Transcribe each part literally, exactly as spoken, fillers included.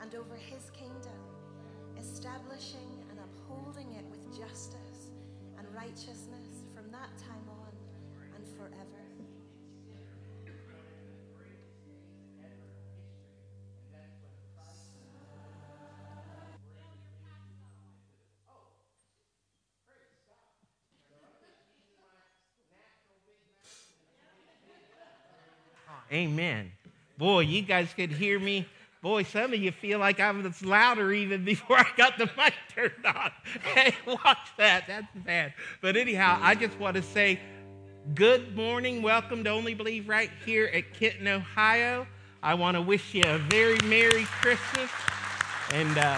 and over his kingdom, establishing and upholding it with justice and righteousness from that time on and forever. Amen. Boy, you guys could hear me. Boy, some of you feel like I was louder even before I got the mic turned on. Hey, watch that. That's bad. But anyhow, I just want to say good morning. Welcome to Only Believe right here at Kenton, Ohio. I want to wish you a very Merry Christmas. And, uh,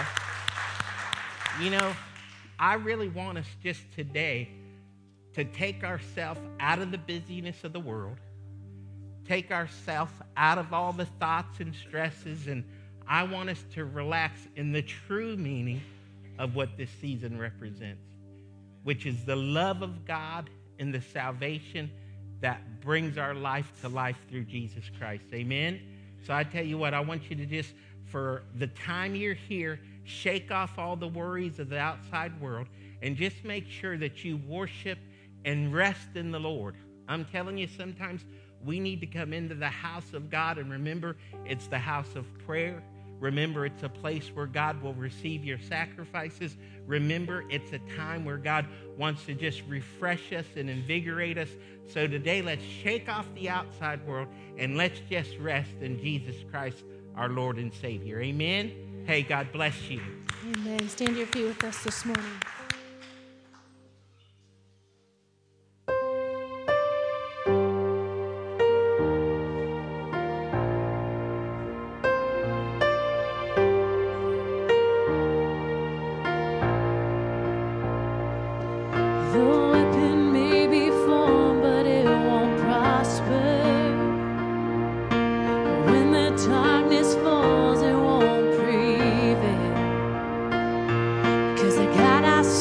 you know, I really want us just today to take ourselves out of the busyness of the world, take ourselves out of all the thoughts and stresses, and I want us to relax in the true meaning of what this season represents, which is the love of God and the salvation that brings our life to life through Jesus Christ. Amen? So I tell you what, I want you to just, for the time you're here, shake off all the worries of the outside world and just make sure that you worship and rest in the Lord. I'm telling you, sometimes we need to come into the house of God and remember it's the house of prayer. Remember, it's a place where God will receive your sacrifices. Remember, it's a time where God wants to just refresh us and invigorate us. So today, let's shake off the outside world and let's just rest in Jesus Christ, our Lord and Savior. Amen? Hey, God bless you. Amen. Stand to your feet with us this morning. I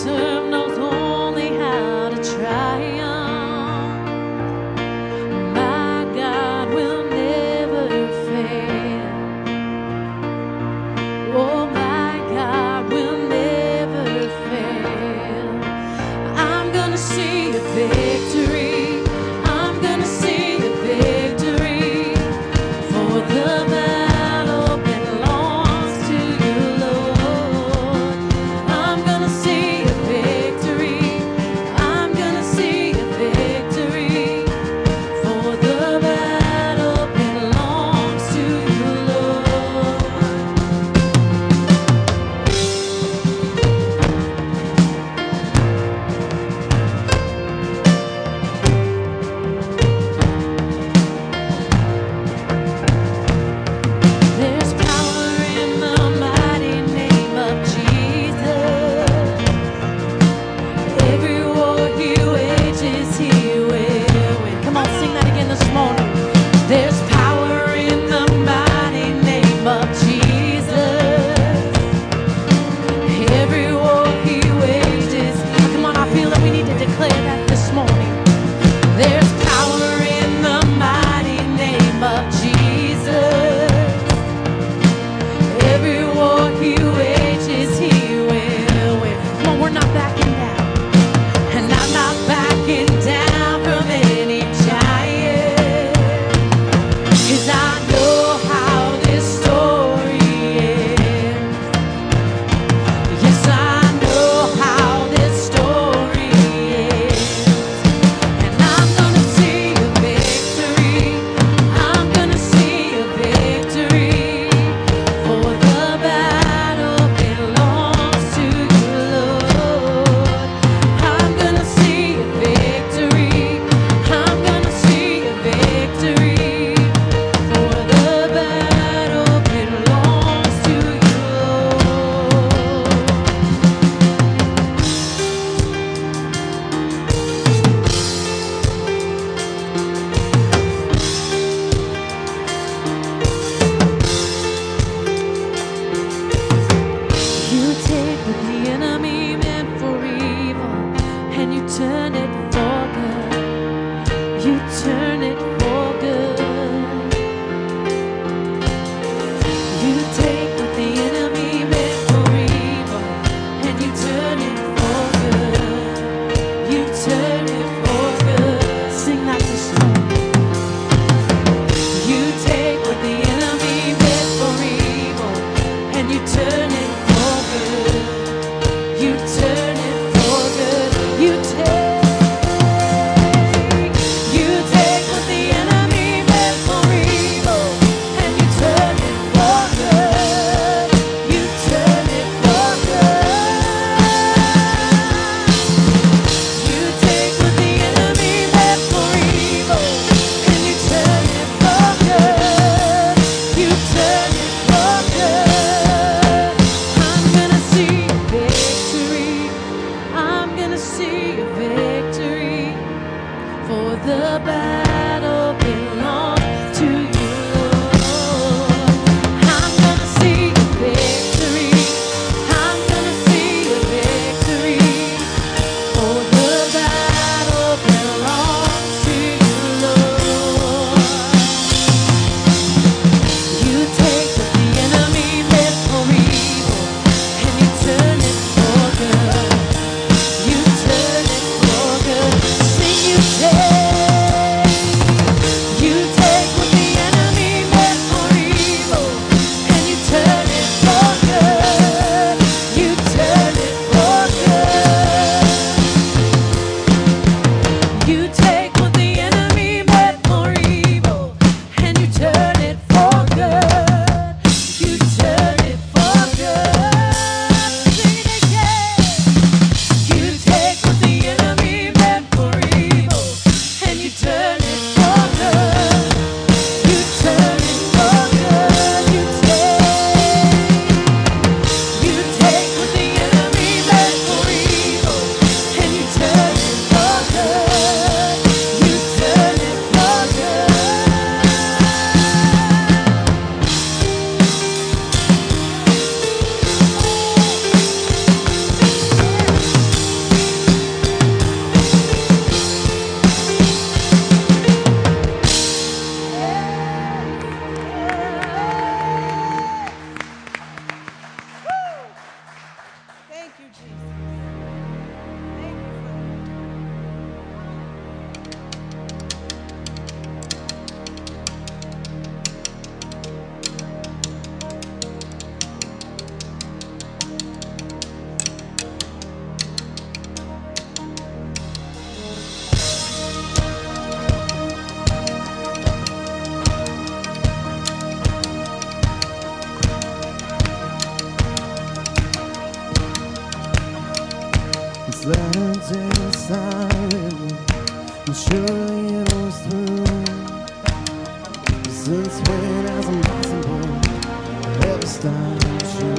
Slept silently, and surely it was through. Since when has impossible ever stopped you?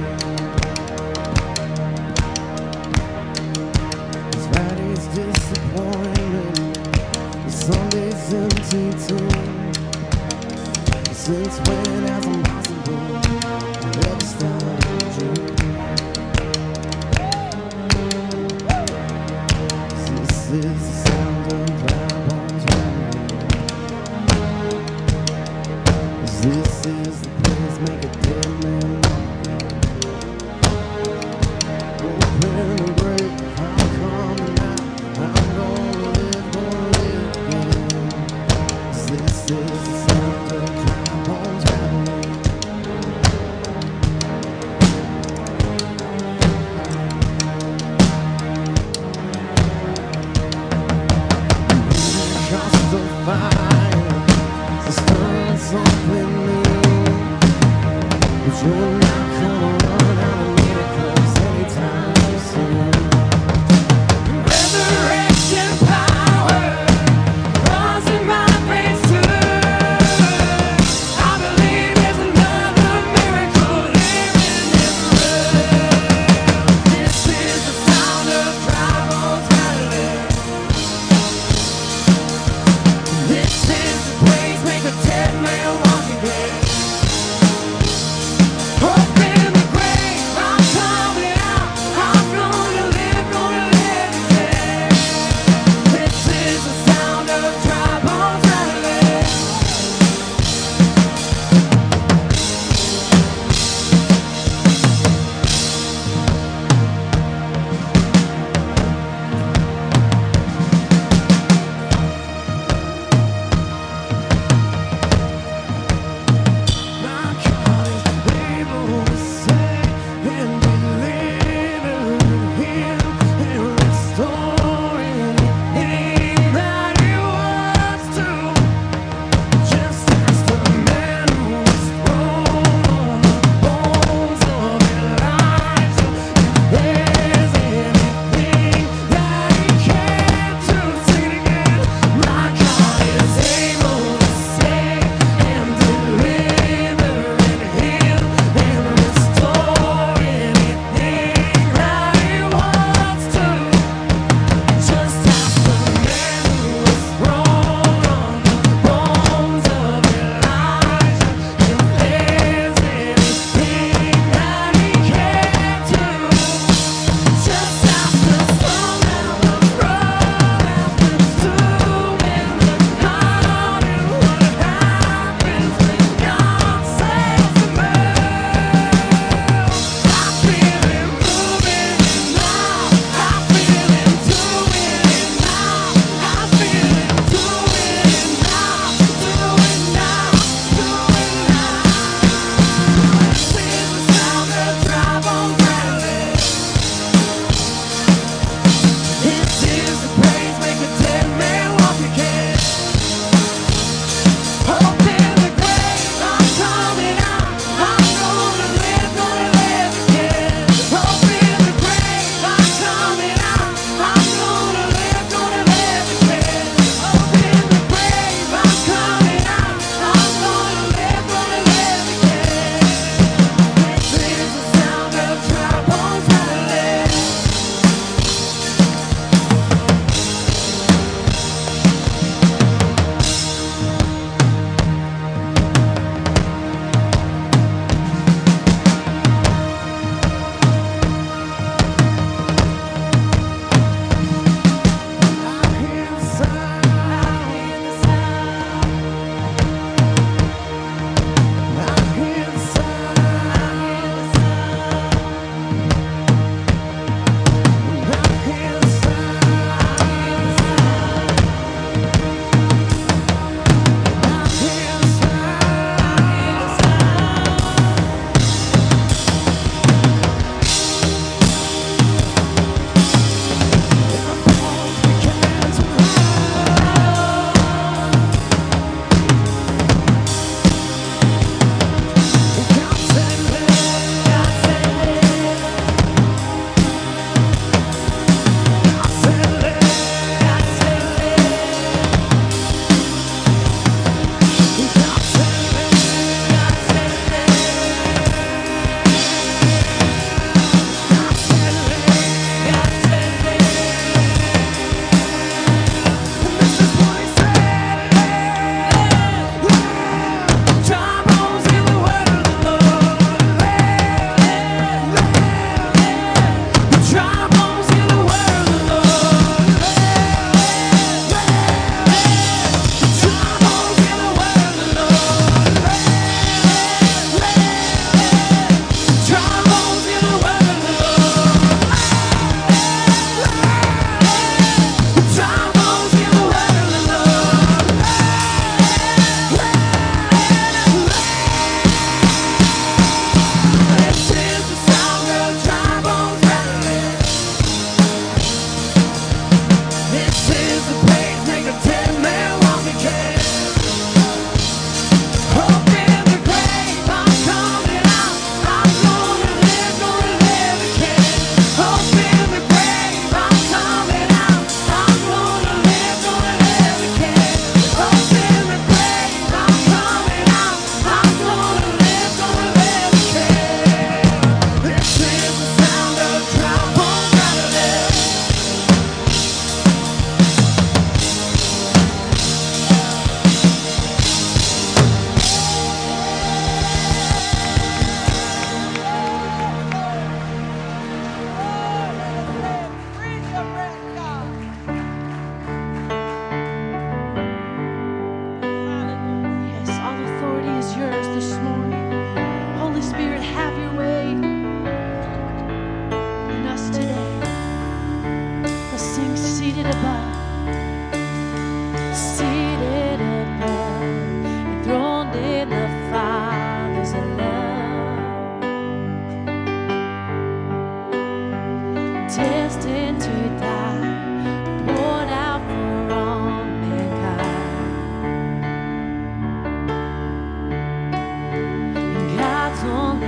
It's Friday's disappointment, Sunday's empty too. Since when has impossible ever stopped you? This is the sound of dry bones rattling. This is the place make a dead man walk. Open the break, I'm coming out. I'm gonna live, gonna live again. This is the sound of dry bones rattling. Across the fire, so stirring something new. But you're not gonna run out of miracles anytime soon. Resurrection power runs in my veins too. I believe there's another miracle living in this room. This is the sound of dry bones rattling. This is the place make a dead man walk again. Oh,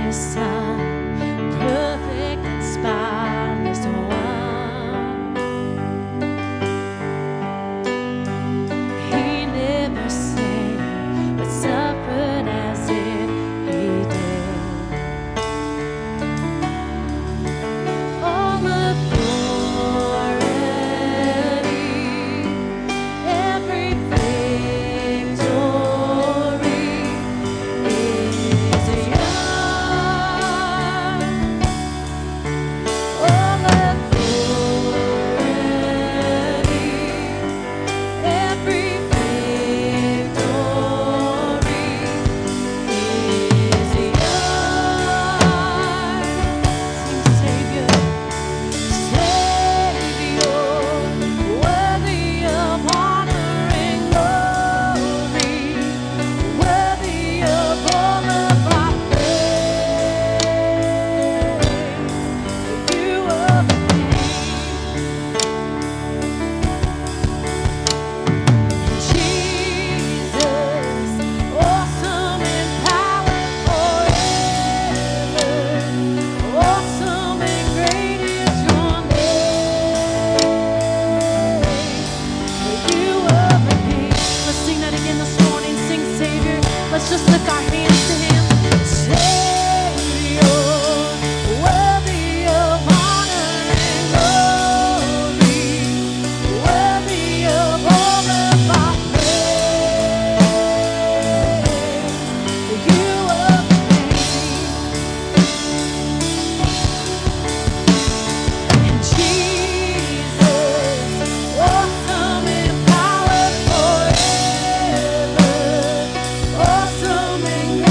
Awesome and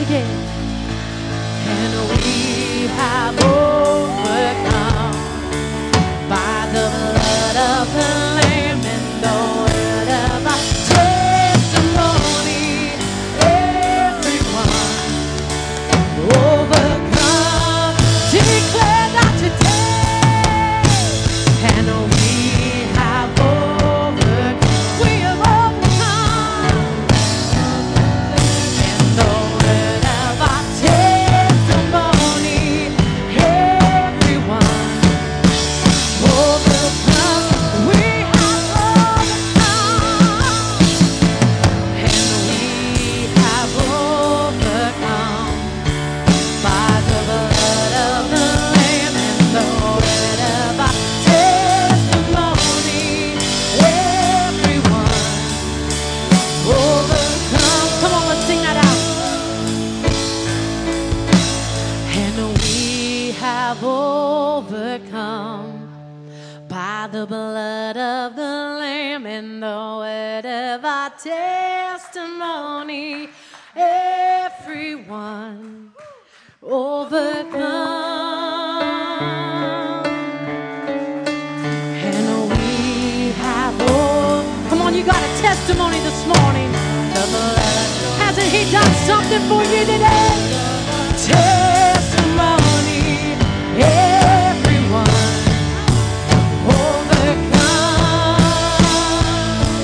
again. And we have overcome by the blood of the Lamb and the word of our testimony. Everyone overcome, declare that today. And we have overcome, we have overcome. And the word of our testimony, everyone overcome, we have overcome. And we have overcome by the blood of the Lamb and the word of our testimony. Everyone overcome. Come on, let's sing that out. And we have overcome by the blood of the Lamb and the word of our testimony. Everyone overcome. And we have oh, come on, you got a testimony this morning. The blood. Hasn't he done something for you today? Testimony. Everyone overcome.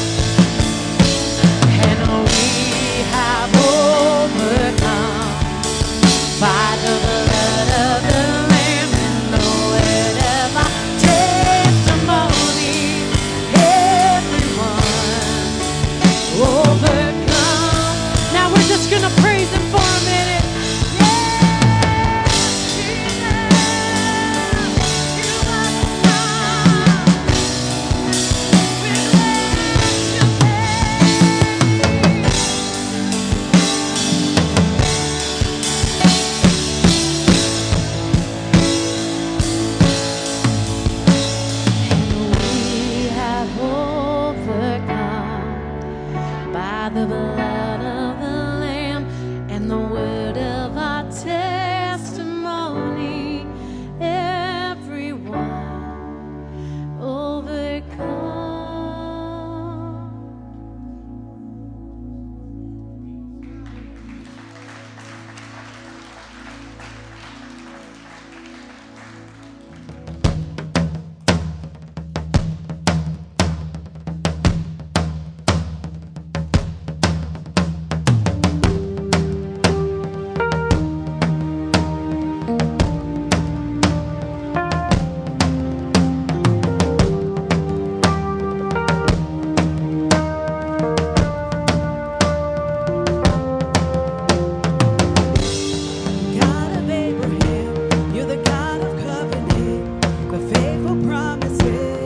And we have overcome by the blood of the Lamb and the word of our testimony. Everyone overcome. Now we're just gonna praise him for a minute. We have overcome by the blood of the Lamb and the word of our testimony. Everyone overcome. God of Abraham, you're the God of covenant, the faithful promises.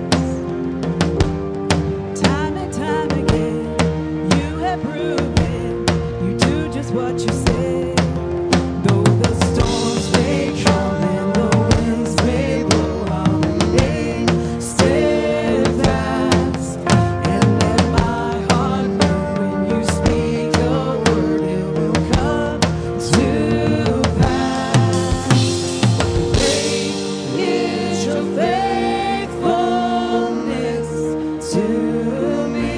Time and time again, you have proven you do just what you say. Though the storms may come and the winds may blow, I'll remain steadfast. And let my heart know when you speak your word, it will come to pass. Great is your faithfulness to me.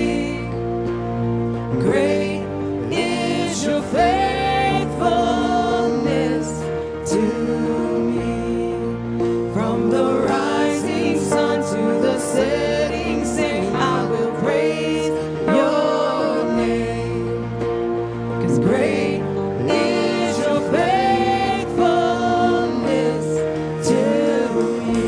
Great is your faithfulness to me. From the rising sun to the setting sun, I will praise your name. 'Cause great is your faithfulness to me.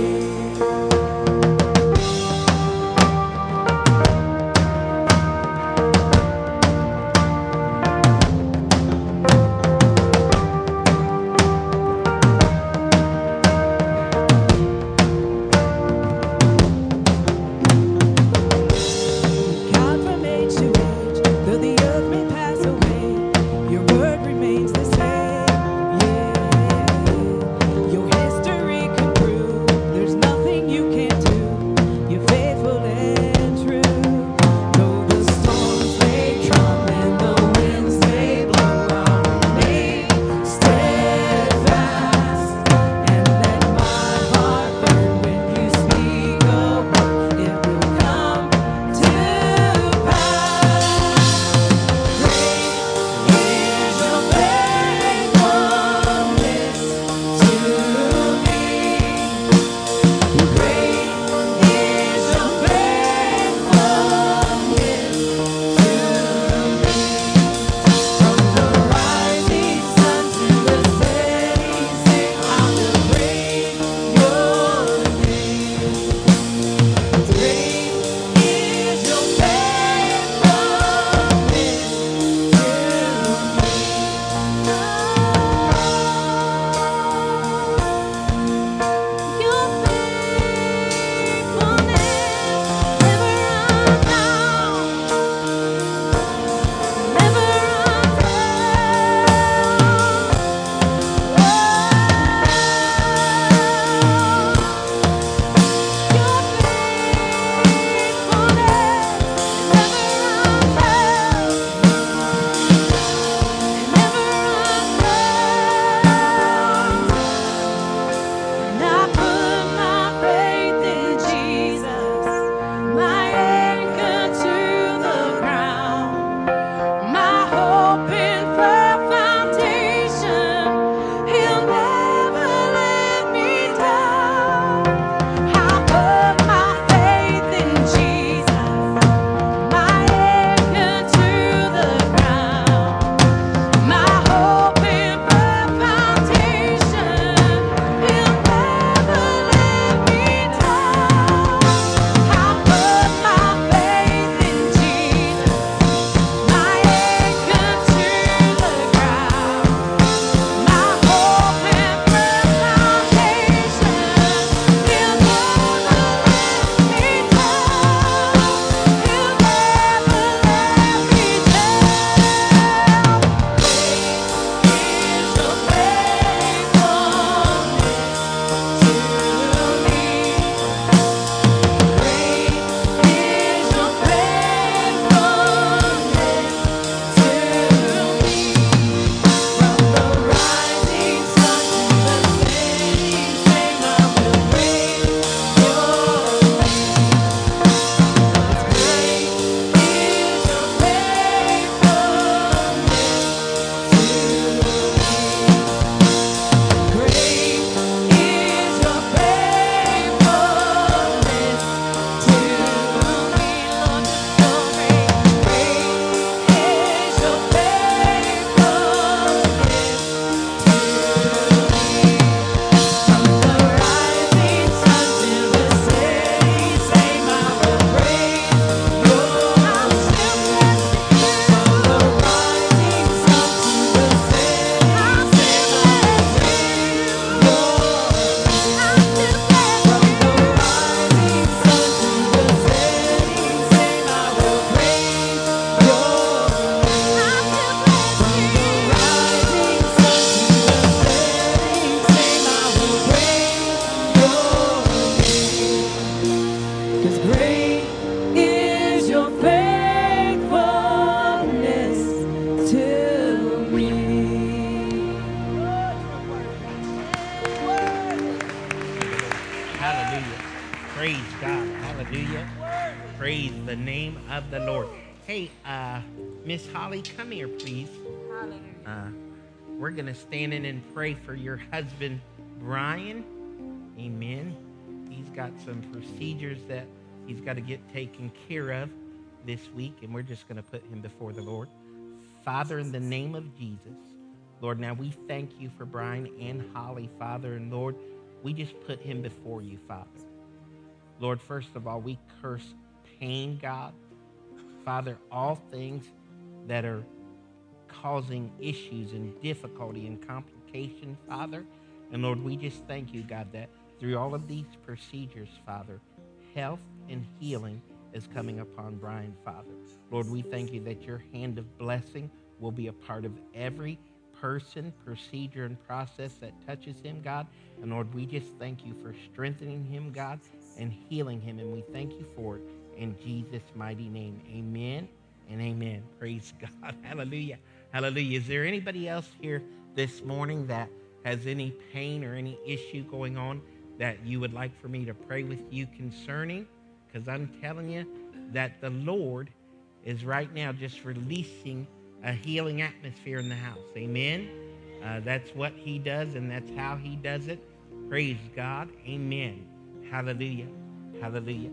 Hallelujah. Praise God. Hallelujah. Praise the name of the Lord. Hey, uh, Miss Holly, come here, please. Hallelujah. Uh, we're going to stand in and pray for your husband, Brian. Amen. He's got some procedures that he's got to get taken care of this week, and we're just going to put him before the Lord. Father, in the name of Jesus, Lord, now we thank you for Brian and Holly, Father, and Lord, we just put him before you, Father. Lord, first of all, we curse pain, God. Father, all things that are causing issues and difficulty and complication, Father. And Lord, we just thank you, God, that through all of these procedures, Father, health and healing is coming upon Brian, Father. Lord, we thank you that your hand of blessing will be a part of every person, procedure, and process that touches him, God. And Lord, we just thank you for strengthening him, God, and healing him. And we thank you for it in Jesus' mighty name. Amen and amen. Praise God. Hallelujah. Hallelujah. Is there anybody else here this morning that has any pain or any issue going on that you would like for me to pray with you concerning? Because I'm telling you that the Lord is right now just releasing a healing atmosphere in the house. Amen. Uh, that's what he does, and that's how he does it. Praise God. Amen. Hallelujah. Hallelujah.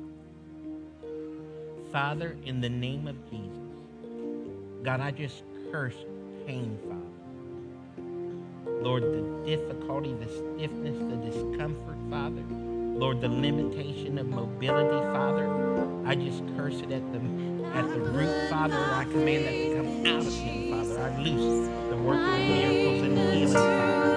Father, in the name of Jesus, God, I just curse pain, Father. Lord, the difficulty, the stiffness, the discomfort, Father. Lord, the limitation of mobility, Father. I just curse it at the at the root, Father, and I command that to come out of him, Father. I loose the work of miracles and healing, Father.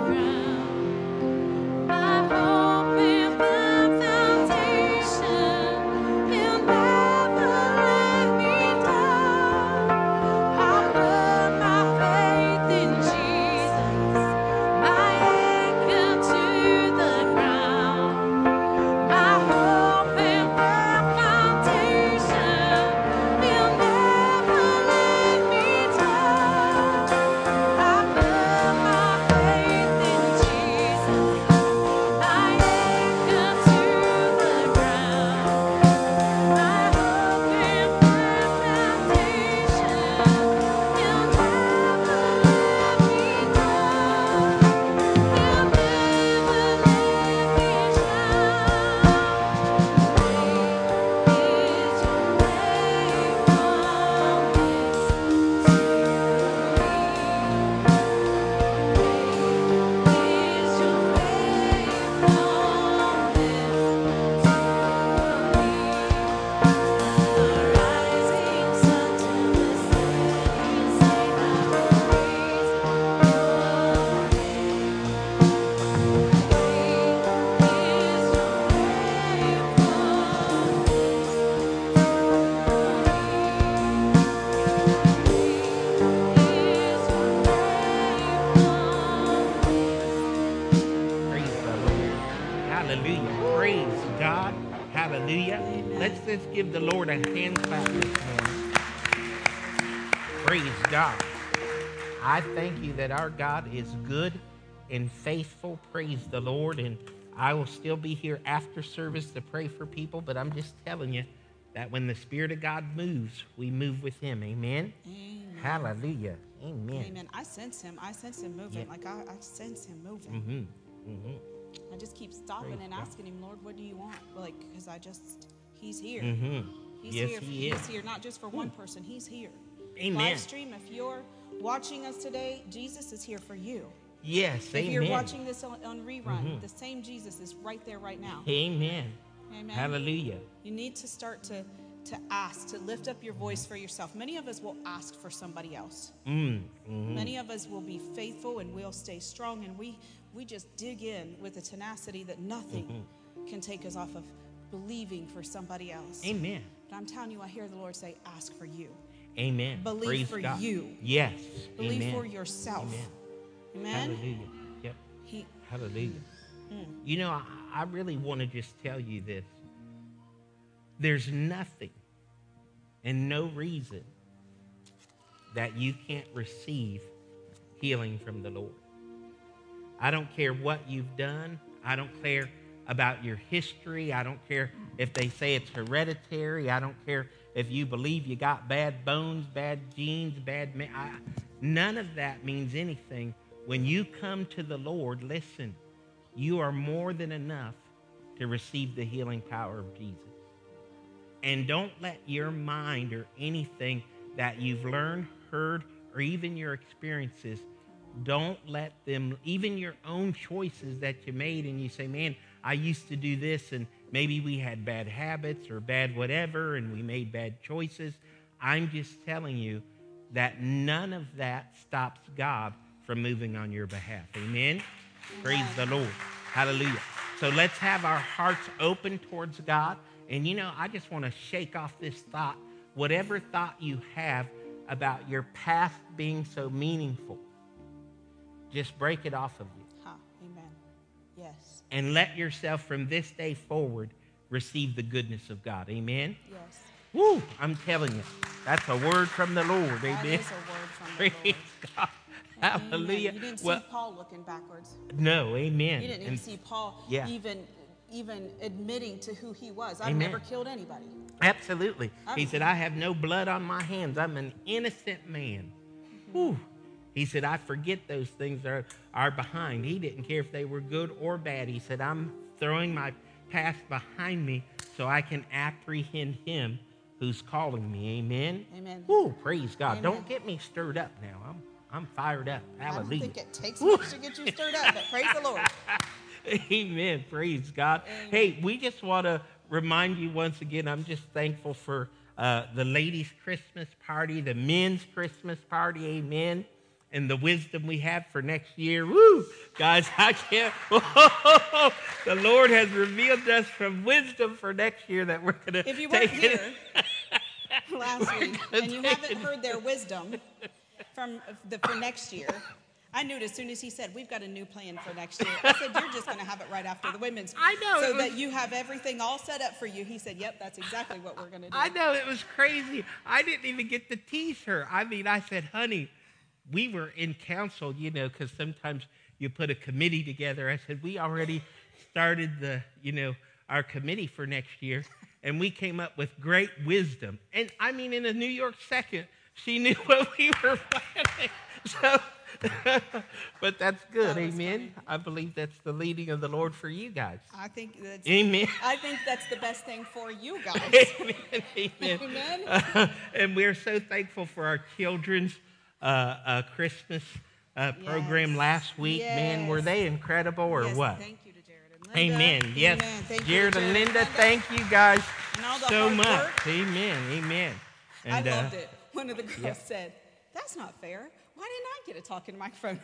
My hope and my foundation, He'll never let me down. I put my faith in Jesus, my anchor to the ground. My hope and my foundation, He'll never let me down. I put my faith in Jesus, my anchor to the ground. My hope and my foundation, He'll never let me down. He'll never let me Praise the Lord. Hallelujah. Praise God. Hallelujah. Let's just give the Lord a hand clap this morning. Praise God. I thank you that our God is good and faithful. Praise the Lord. And I will still be here after service to pray for people, but I'm just telling you that when the Spirit of God moves, we move with him. Amen. Amen. Hallelujah. Amen. Amen. I sense him. I sense him moving. Yeah. Like I, I sense him moving. Mm-hmm. Mm-hmm. I just keep stopping Praise and God. asking him, Lord, what do you want? Like, because I just, he's here. Mm-hmm. He's Yes, here. he he's is. here, not just for one person. He's here. Amen. Live stream, if you're watching us today, Jesus is here for you. Yes, If amen. you're watching this on, on rerun, Mhm. the same Jesus is right there right now. Amen. Amen. Hallelujah. You need to start to to ask, to lift up your voice for yourself. Many of us will ask for somebody else. Mm. Mhm. Many of us will be faithful and we'll stay strong, and we we just dig in with a tenacity that nothing Mm-hmm. can take us off of believing for somebody else. Amen. But I'm telling you, I hear the Lord say, ask for you. Amen. Believe Praise for God. you. Yes. Believe Amen. for yourself. Amen. Amen. Hallelujah. Yep. He Hallelujah. You know, I, I really want to just tell you this. There's nothing and no reason that you can't receive healing from the Lord. I don't care what you've done. I don't care about your history. I don't care if they say it's hereditary. I don't care if you believe you got bad bones, bad genes, bad... Ma- I, none of that means anything. When you come to the Lord, listen, you are more than enough to receive the healing power of Jesus. And don't let your mind or anything that you've learned, heard, or even your experiences, don't let them, even your own choices that you made, and you say, man, I used to do this, and maybe we had bad habits or bad whatever, and we made bad choices. I'm just telling you that none of that stops God from moving on your behalf. Amen? Praise the Lord. Hallelujah. So let's have our hearts open towards God. And, you know, I just want to shake off this thought. Whatever thought you have about your past being so meaningful, just break it off of you. Huh. Amen. Yes. And let yourself from this day forward receive the goodness of God. Amen? Yes. Woo! I'm telling you, that's a word from the Lord. That Amen? is a word from the Praise Lord. God. Amen. Hallelujah. You didn't see Well, Paul looking backwards. no, amen. You didn't even And- see Paul yeah. even even admitting to who he was. I've Amen. never killed anybody. Absolutely. He I'm- said, I have no blood on my hands. I'm an innocent man. Whew. He said, I forget those things that are, are behind. He didn't care if they were good or bad. He said, I'm throwing my past behind me so I can apprehend him who's calling me. Amen? Amen. Whew, praise God. Amen. Don't get me stirred up now. I'm, I'm fired up. I don't Hallelujah. think it takes much to get you stirred up, but praise the Lord. Amen. Praise God. Amen. Hey, we just want to remind you once again, I'm just thankful for uh, the ladies' Christmas party, the men's Christmas party. Amen. And the wisdom we have for next year. Woo! Guys, I can't. The Lord has revealed us from wisdom for next year that we're going to If you weren't take it. here last week gonna and you take haven't it. heard their wisdom from the for next year, I knew it as soon as he said, we've got a new plan for next year. I said, you're just going to have it right after the women's. I know, So it was- that you have everything all set up for you. He said, yep, that's exactly what we're going to do. I know, it was crazy. I didn't even get to tease her. I mean, I said, honey, we were in council, you know, because sometimes you put a committee together. I said, we already started the, you know, our committee for next year, and we came up with great wisdom. And I mean, in a New York second, she knew what we were planning. So, but that's good, That was amen. funny. I believe that's the leading of the Lord for you guys. I think that's, Amen. I think that's the best thing for you guys. Amen. Amen. Amen. Uh, and we're so thankful for our children's uh, uh, Christmas uh, program Yes. last week. Man, were Yes. they incredible or Yes, what? Thank you to Jared and Linda. Amen. Yes. Amen. Thank you Jared to and Jared Linda, thank you guys And all the so hard much. work. Amen. Amen. And, I uh, loved it. One of the girls yep. said, that's not fair. Why didn't I get a talking microphone?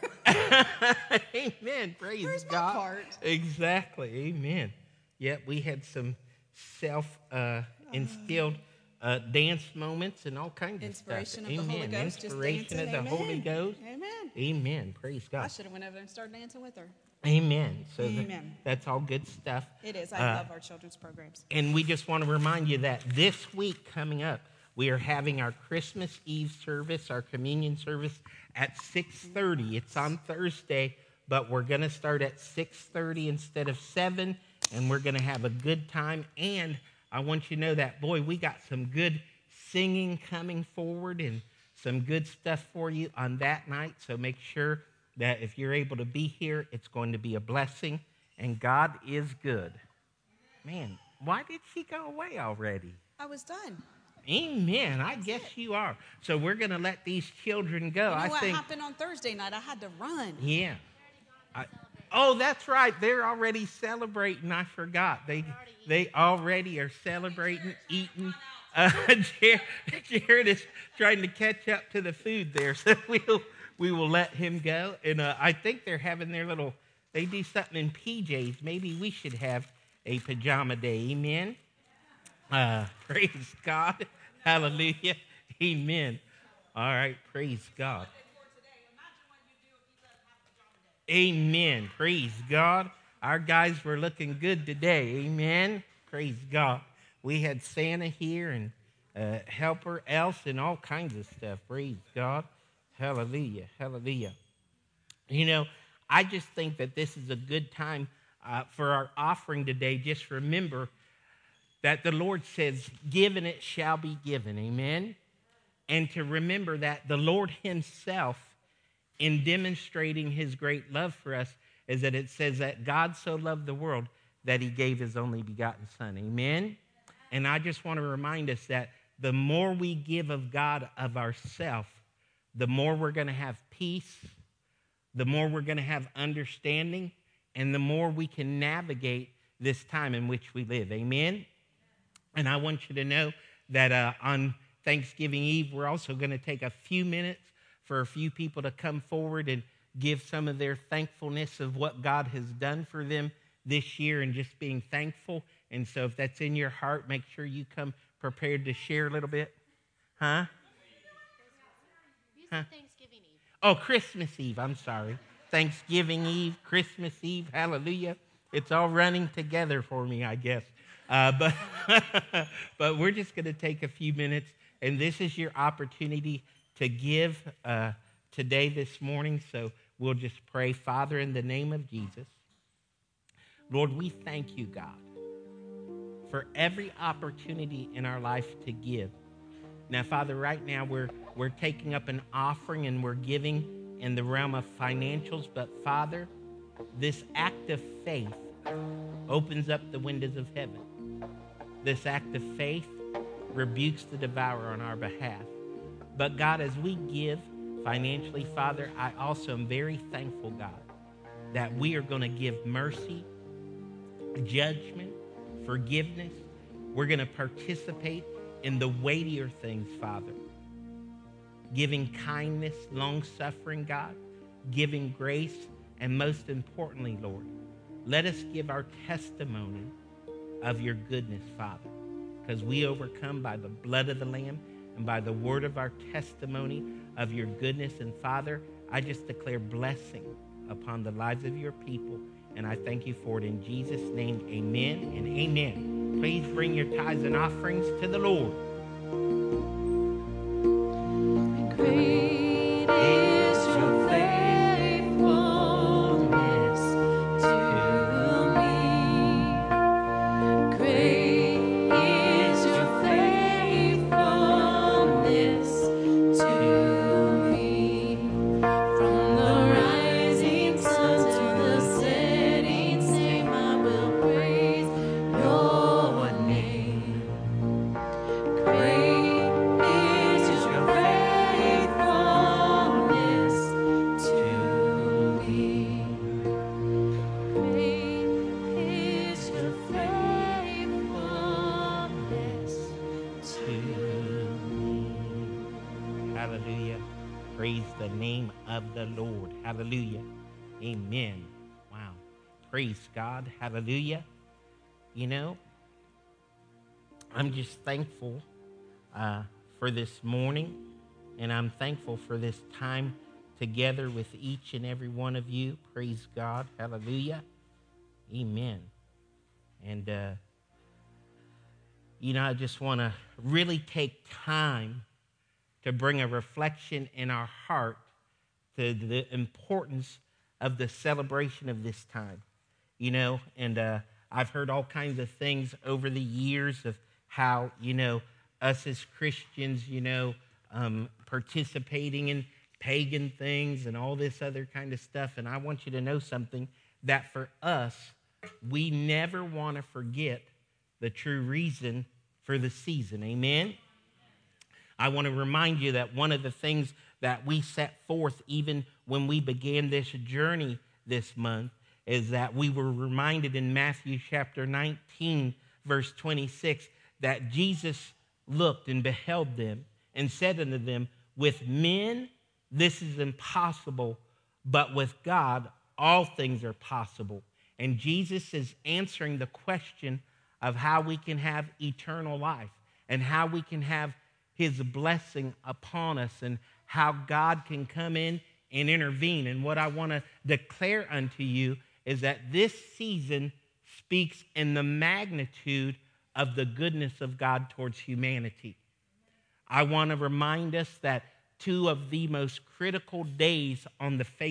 Amen. Praise Where's my God. part? Exactly. Amen. Yep, we had some self uh, instilled uh, dance moments and all kinds Inspiration of of stuff. the Holy Amen. Ghost, just Inspiration dancing. of the Holy Amen. Ghost. Amen. Amen. Praise I God. should have went over there and started dancing with her. Amen. So the- Amen. that's all good stuff. It is. I Uh, love our children's programs. And we just want to remind you that this week coming up, we are having our Christmas Eve service, our communion service at six thirty. It's on Thursday, but we're going to start at six thirty instead of seven, and we're going to have a good time. And I want you to know that, boy, we got some good singing coming forward and some good stuff for you on that night. So make sure that if you're able to be here, it's going to be a blessing, and God is good. Man, why did she go away already? I was done. Amen. I guess you are. So we're going to let these children go. You know I what think. happened on Thursday night? I had to run. Yeah. I, oh, that's right. They're already celebrating. I forgot. They they already are celebrating, eating. Uh, Jared, Jared is trying to catch up to the food there, so we'll we will let him go. And uh, I think they're having their little. They do something in P Js. Maybe we should have a pajama day. Amen. Uh, praise God. Hallelujah. Amen. All right. Praise God. Amen. Praise God. Our guys were looking good today. Amen. Praise God. We had Santa here and uh, helper else and all kinds of stuff. Praise God. Hallelujah. Hallelujah. You know, I just think that this is a good time uh, for our offering today, just remember that the Lord says, give and it shall be given, amen? And to remember that the Lord himself, in demonstrating his great love for us, is that it says that God so loved the world that he gave his only begotten son, amen? And I just want to remind us that the more we give of God of ourself, the more we're going to have peace, the more we're going to have understanding, and the more we can navigate this time in which we live, amen? And I want you to know that uh, on Thanksgiving Eve, we're also going to take a few minutes for a few people to come forward and give some of their thankfulness of what God has done for them this year and just being thankful. And so if that's in your heart, make sure you come prepared to share a little bit. Huh? You Huh? said Thanksgiving Eve. Oh, Christmas Eve. I'm sorry. Thanksgiving Eve, Christmas Eve. Hallelujah. It's all running together for me, I guess. Uh, but but we're just going to take a few minutes, and this is your opportunity to give uh, today, this morning. So we'll just pray. Father, in the name of Jesus, Lord, we thank you, God, for every opportunity in our life to give. Now, Father, right now we're we're taking up an offering and we're giving in the realm of financials. But Father, this act of faith opens up the windows of heaven. This act of faith rebukes the devourer on our behalf. But God, as we give financially, Father, I also am very thankful, God, that we are going to give mercy, judgment, forgiveness. We're going to participate in the weightier things, Father. Giving kindness, long-suffering, God, giving grace, and most importantly, Lord, let us give our testimony of your goodness, Father, because we overcome by the blood of the Lamb and by the word of our testimony of your goodness. And Father, I just declare blessing upon the lives of your people, and I thank you for it in Jesus' name. Amen and amen. Please bring your tithes and offerings to the Lord. Great is your faithfulness to me. Great is your faithfulness to me. From the rising sun to the setting same, I will praise your name. Great is your faithfulness to me. Great is your faithfulness To me. Hallelujah. Praise the name of the Lord. Hallelujah. Amen. Wow. Praise God. Hallelujah. You know, I'm just thankful uh, for this morning, and I'm thankful for this time together with each and every one of you. Praise God. Hallelujah. Amen. And, uh, you know, I just want to really take time to bring a reflection in our heart to the importance of the celebration of this time. You know, and uh, I've heard all kinds of things over the years of how, you know, us as Christians, you know, um, participating in pagan things and all this other kind of stuff. And I want you to know something, that for us, we never want to forget the true reason for the season. Amen? I want to remind you that one of the things that we set forth even when we began this journey this month is that we were reminded in Matthew chapter nineteen, verse twenty-six, that Jesus looked and beheld them and said unto them, with men this is impossible, but with God all things are possible. And Jesus is answering the question of how we can have eternal life and how we can have his blessing upon us and how God can come in and intervene. And what I want to declare unto you is that this season speaks in the magnitude of the goodness of God towards humanity. I want to remind us that two of the most critical days on the face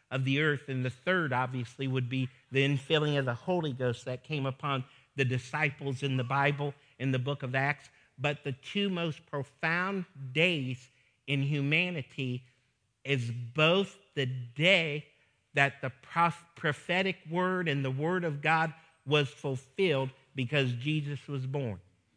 of the earth. And the third, obviously, would be the infilling of the Holy Ghost that came upon the disciples in the Bible, in the book of Acts. But the two most profound days in humanity is both the day that the prophetic word and the word of God was fulfilled because Jesus was born.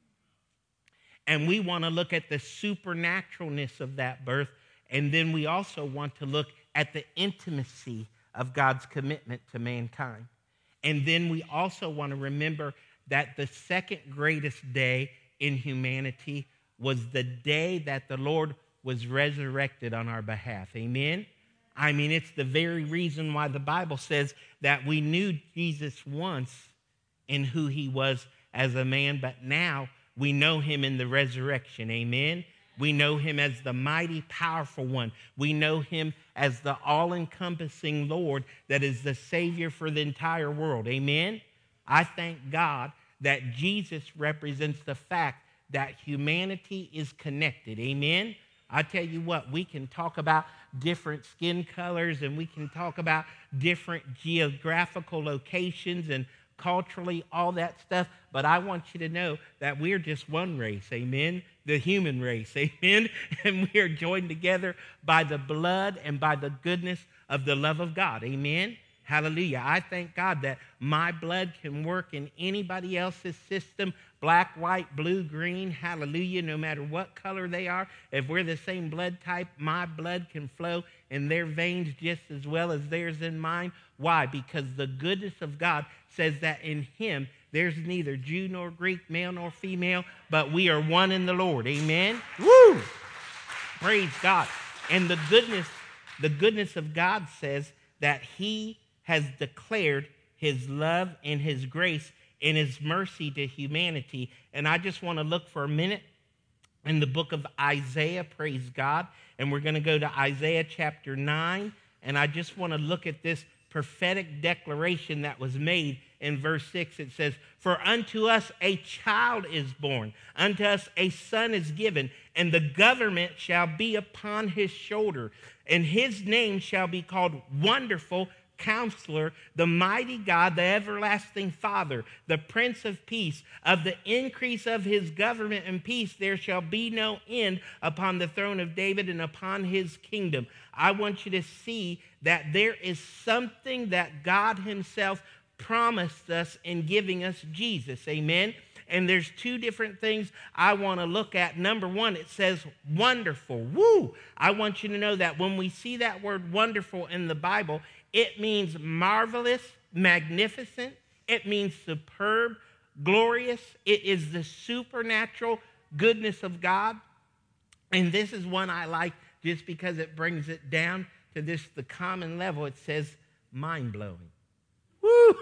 And we want to look at the supernaturalness of that birth, and then we also want to look at the intimacy of God's commitment to mankind. And then we also want to remember that the second greatest day in humanity was the day that the Lord was resurrected on our behalf. Amen? I mean, it's the very reason why the Bible says that we knew Jesus once in who he was as a man, but now we know him in the resurrection. Amen? We know him as the mighty, powerful one. We know him as the all-encompassing Lord that is the Savior for the entire world. Amen? I thank God that Jesus represents the fact that humanity is connected. Amen? I tell you what, we can talk about different skin colors and we can talk about different geographical locations and culturally, all that stuff, but I want you to know that we're just one race, amen? The human race, amen? And we are joined together by the blood and by the goodness of the love of God, amen? Hallelujah. I thank God that my blood can work in anybody else's system, black, white, blue, green, hallelujah, no matter what color they are. If we're the same blood type, my blood can flow in their veins just as well as theirs in mine. Why? Because the goodness of God says that in him there's neither Jew nor Greek, male nor female, but we are one in the Lord. Amen? Woo! Praise God. And the goodness, the goodness of God says that he has declared his love and his grace and his mercy to humanity. And I just want to look for a minute in the book of Isaiah, praise God. And we're going to go to Isaiah chapter nine. And I just want to look at this prophetic declaration that was made in verse six. It says, "For unto us a child is born, unto us a son is given, and the government shall be upon his shoulder. And his name shall be called Wonderful Counselor, the Mighty God, the Everlasting Father, the Prince of Peace. Of the increase of his government and peace there shall be no end upon the throne of David and upon his kingdom." I want you to see that there is something that God himself promised us in giving us Jesus. Amen? And there's two different things I want to look at. Number one, it says wonderful. Woo! I want you to know that when we see that word wonderful in the Bible, it means marvelous, magnificent. It means superb, glorious. It is the supernatural goodness of God. And this is one I like just because it brings it down to this, the common level. It says mind-blowing. Woo!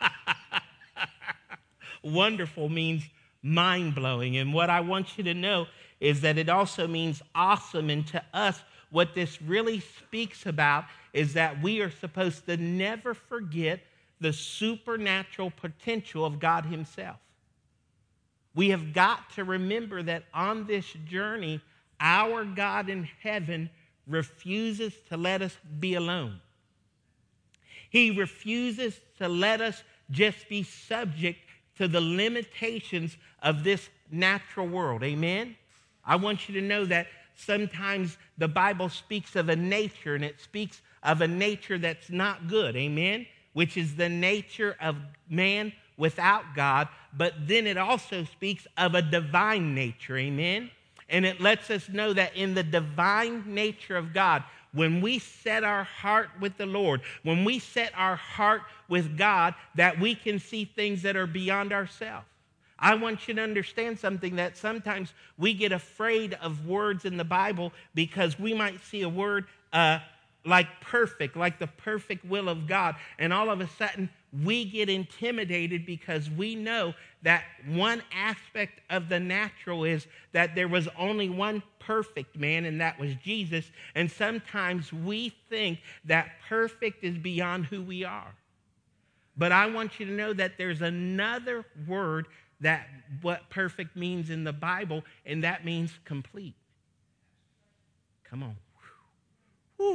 Wonderful means mind-blowing. And what I want you to know is that it also means awesome. And to us, what this really speaks about is that we are supposed to never forget the supernatural potential of God himself. We have got to remember that on this journey, our God in heaven refuses to let us be alone. He refuses to let us just be subject to the limitations of this natural world. Amen? I want you to know that sometimes the Bible speaks of a nature, and it speaks of a nature that's not good. Amen? Which is the nature of man without God. But then it also speaks of a divine nature. Amen? And it lets us know that in the divine nature of God, when we set our heart with the Lord, when we set our heart with God, that we can see things that are beyond ourselves. I want you to understand something, that sometimes we get afraid of words in the Bible because we might see a word uh, like perfect, like the perfect will of God, and all of a sudden we get intimidated because we know that one aspect of the natural is that there was only one perfect man, and that was Jesus. And sometimes we think that perfect is beyond who we are. But I want you to know that there's another word that what perfect means in the Bible, and that means complete. Come on. Whew.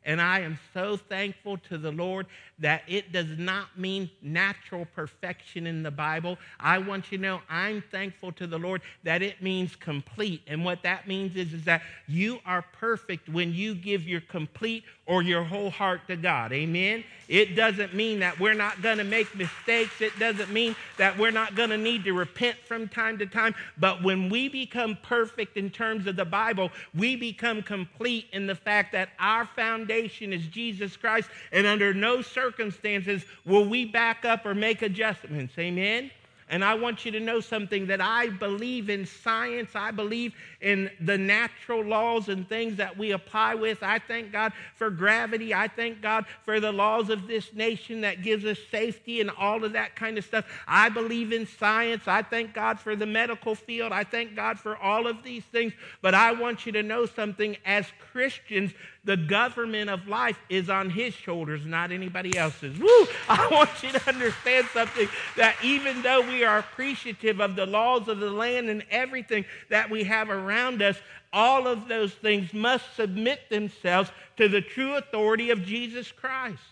And I am so thankful to the Lord that it does not mean natural perfection in the Bible. I want you to know I'm thankful to the Lord that it means complete. And what that means is, is that you are perfect when you give your complete or your whole heart to God. Amen? It doesn't mean that we're not going to make mistakes. It doesn't mean that we're not going to need to repent from time to time. But when we become perfect in terms of the Bible, we become complete in the fact that our foundation is Jesus Christ, and under no circumstances will we back up or make adjustments. Amen? And I want you to know something, that I believe in science. I believe in the natural laws and things that we apply with. I thank God for gravity. I thank God for the laws of this nation that gives us safety and all of that kind of stuff. I believe in science. I thank God for the medical field. I thank God for all of these things. But I want you to know something. As Christians, the government of life is on his shoulders, not anybody else's. Woo! I want you to understand something, that even though we are appreciative of the laws of the land and everything that we have around us, all of those things must submit themselves to the true authority of Jesus Christ.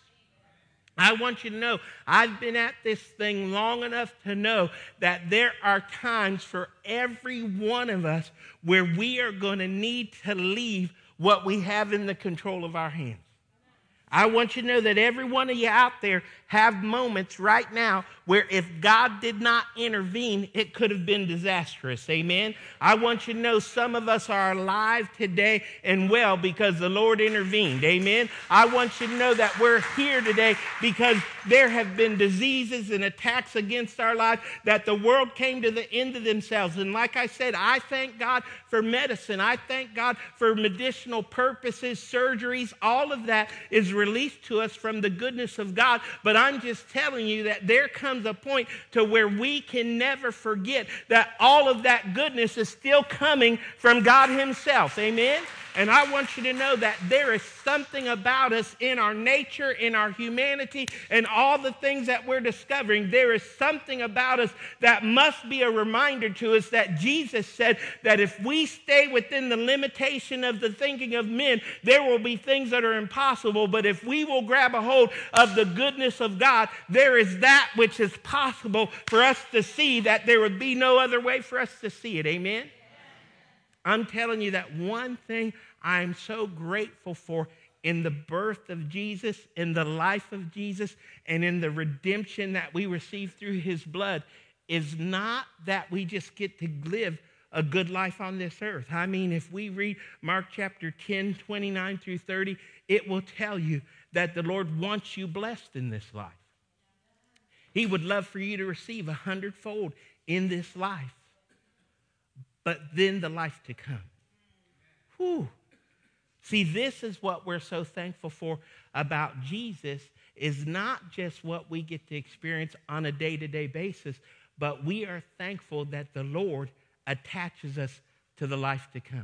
I want you to know, I've been at this thing long enough to know that there are times for every one of us where we are going to need to leave what we have in the control of our hands. I want you to know that every one of you out there have moments right now where if God did not intervene, it could have been disastrous. Amen? I want you to know some of us are alive today and well because the Lord intervened. Amen? I want you to know that we're here today because there have been diseases and attacks against our lives, that the world came to the end of themselves. And like I said, I thank God for medicine. I thank God for medicinal purposes, surgeries. All of that is released to us from the goodness of God. But I'm just telling you that there comes a point to where we can never forget that all of that goodness is still coming from God himself. Amen? And I want you to know that there is something about us in our nature, in our humanity, and all the things that we're discovering. There is something about us that must be a reminder to us that Jesus said that if we stay within the limitation of the thinking of men, there will be things that are impossible. But if we will grab a hold of the goodness of God, there is that which is possible for us to see that there would be no other way for us to see it. Amen? I'm telling you that one thing I'm so grateful for in the birth of Jesus, in the life of Jesus, and in the redemption that we receive through his blood is not that we just get to live a good life on this earth. I mean, if we read Mark chapter ten, twenty-nine through thirty, it will tell you that the Lord wants you blessed in this life. He would love for you to receive a hundredfold in this life, but then the life to come. Whew. See, this is what we're so thankful for about Jesus, is not just what we get to experience on a day-to-day basis, but we are thankful that the Lord attaches us to the life to come.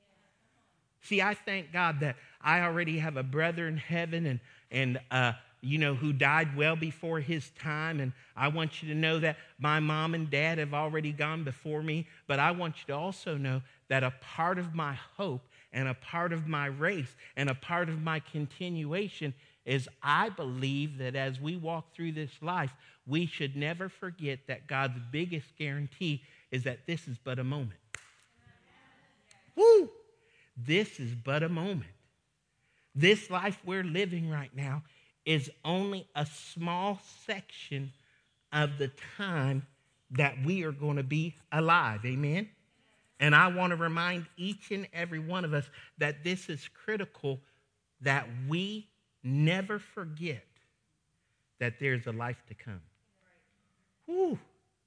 See, I thank God that I already have a brother in heaven and, and uh, you know, who died well before his time. And I want you to know that my mom and dad have already gone before me. But I want you to also know that a part of my hope and a part of my race and a part of my continuation is I believe that as we walk through this life, we should never forget that God's biggest guarantee is that this is but a moment. Woo! This is but a moment. This life we're living right now is only a small section of the time that we are going to be alive. Amen? And I want to remind each and every one of us that this is critical, that we never forget that there's a life to come. Whew.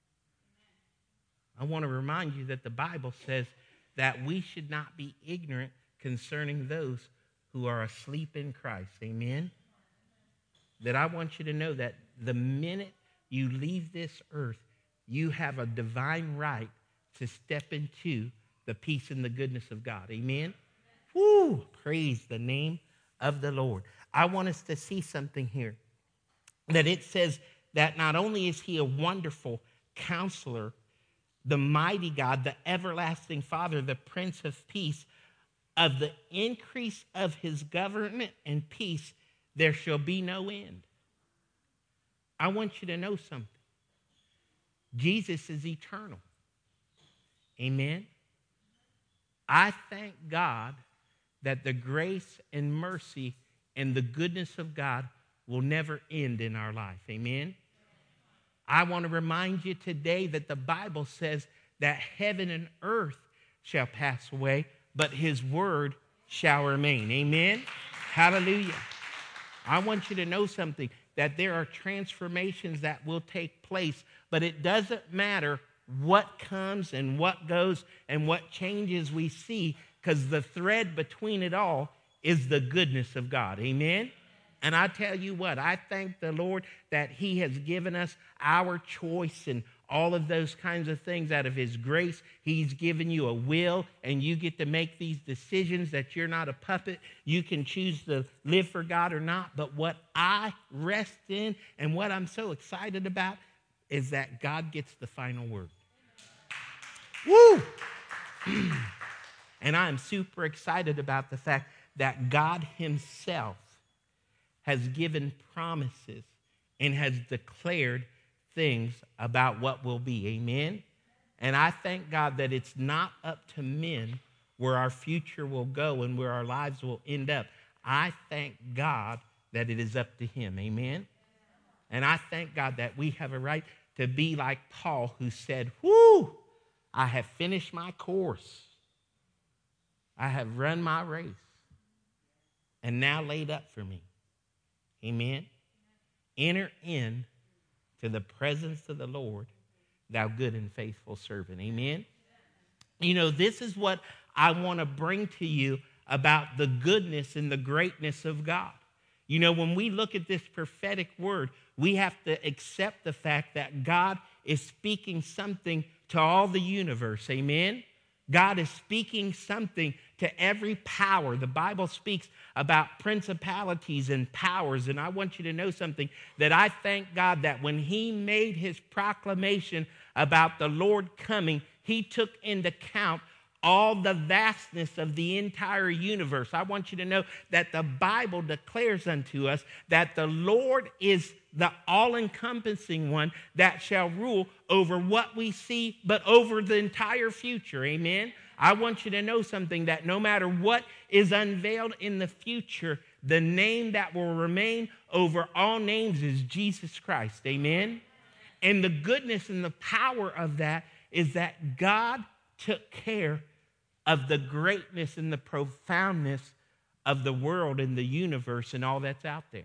I want to remind you that the Bible says that we should not be ignorant concerning those who are asleep in Christ. Amen? That I want you to know that the minute you leave this earth, you have a divine right to step into the peace and the goodness of God. Amen? Woo! Praise the name of the Lord. I want us to see something here. That it says that not only is he a wonderful counselor, the mighty God, the everlasting Father, the Prince of Peace, of the increase of his government and peace, there shall be no end. I want you to know something. Jesus is eternal. Amen. I thank God that the grace and mercy and the goodness of God will never end in our life. Amen. I want to remind you today that the Bible says that heaven and earth shall pass away, but his word shall remain. Amen. Hallelujah. I want you to know something, that there are transformations that will take place, but it doesn't matter what comes and what goes and what changes we see, because the thread between it all is the goodness of God. Amen? And I tell you what, I thank the Lord that he has given us our choice and all of those kinds of things out of his grace. He's given you a will, and you get to make these decisions, that you're not a puppet. You can choose to live for God or not. But what I rest in and what I'm so excited about is that God gets the final word. Woo! And I'm super excited about the fact that God himself has given promises and has declared things about what will be. Amen? And I thank God that it's not up to men where our future will go and where our lives will end up. I thank God that it is up to him. Amen? And I thank God that we have a right to be like Paul, who said, whoo, I have finished my course. I have run my race, and now laid up for me. Amen? Enter in to the presence of the Lord, thou good and faithful servant. Amen? You know, this is what I want to bring to you about the goodness and the greatness of God. You know, when we look at this prophetic word, we have to accept the fact that God is speaking something to all the universe. Amen? God is speaking something to every power. The Bible speaks about principalities and powers, and I want you to know something, that I thank God that when he made his proclamation about the Lord coming, he took into account all the vastness of the entire universe. I want you to know that the Bible declares unto us that the Lord is the all-encompassing one that shall rule over what we see, but over the entire future. Amen? I want you to know something, that no matter what is unveiled in the future, the name that will remain over all names is Jesus Christ. Amen? And the goodness and the power of that is that God took care of the greatness and the profoundness of the world and the universe and all that's out there.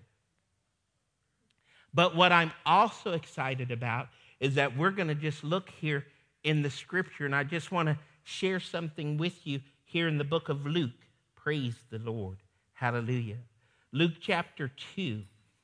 But what I'm also excited about is that we're going to just look here in the scripture, and I just want to share something with you here in the book of Luke. Praise the Lord. Hallelujah. Luke chapter two.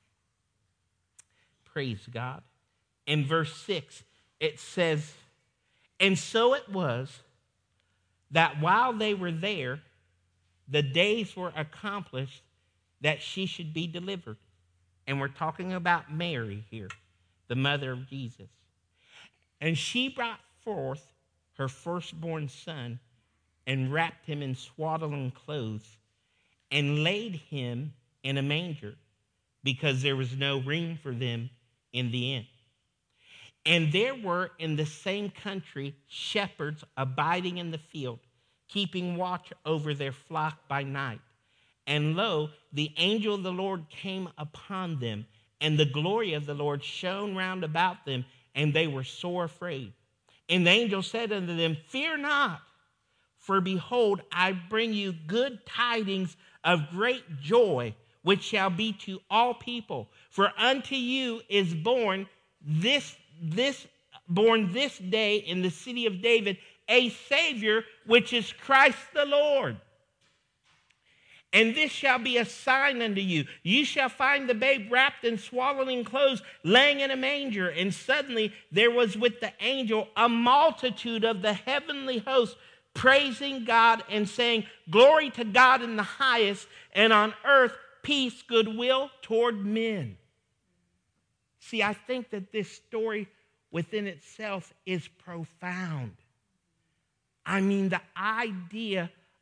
Praise God. In verse six, it says, and so it was that while they were there, the days were accomplished that she should be delivered. And we're talking about Mary here, the mother of Jesus. And she brought forth her firstborn son and wrapped him in swaddling clothes and laid him in a manger, because there was no room for them in the inn. And there were in the same country shepherds abiding in the field, keeping watch over their flock by night. And lo, the angel of the Lord came upon them, and the glory of the Lord shone round about them, and they were sore afraid. And the angel said unto them, fear not, for behold, I bring you good tidings of great joy, which shall be to all people. For unto you is born this, this, born this day in the city of David a Savior, which is Christ the Lord. And this shall be a sign unto you. You shall find the babe wrapped in swaddling clothes, laying in a manger. And suddenly there was with the angel a multitude of the heavenly host, praising God and saying, glory to God in the highest, and on earth peace, goodwill toward men. See, I think that this story within itself is profound. I mean, the idea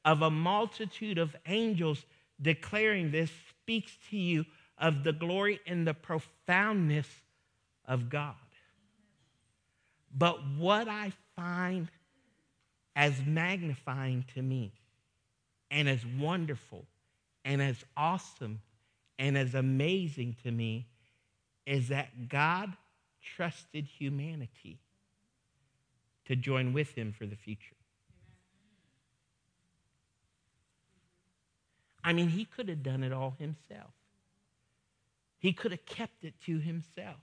of a multitude of angels declaring this speaks to you of the glory and the profoundness of God. But what I find as magnifying to me and as wonderful and as awesome and as amazing to me is that God trusted humanity to join with him for the future. I mean, he could have done it all himself. He could have kept it to himself.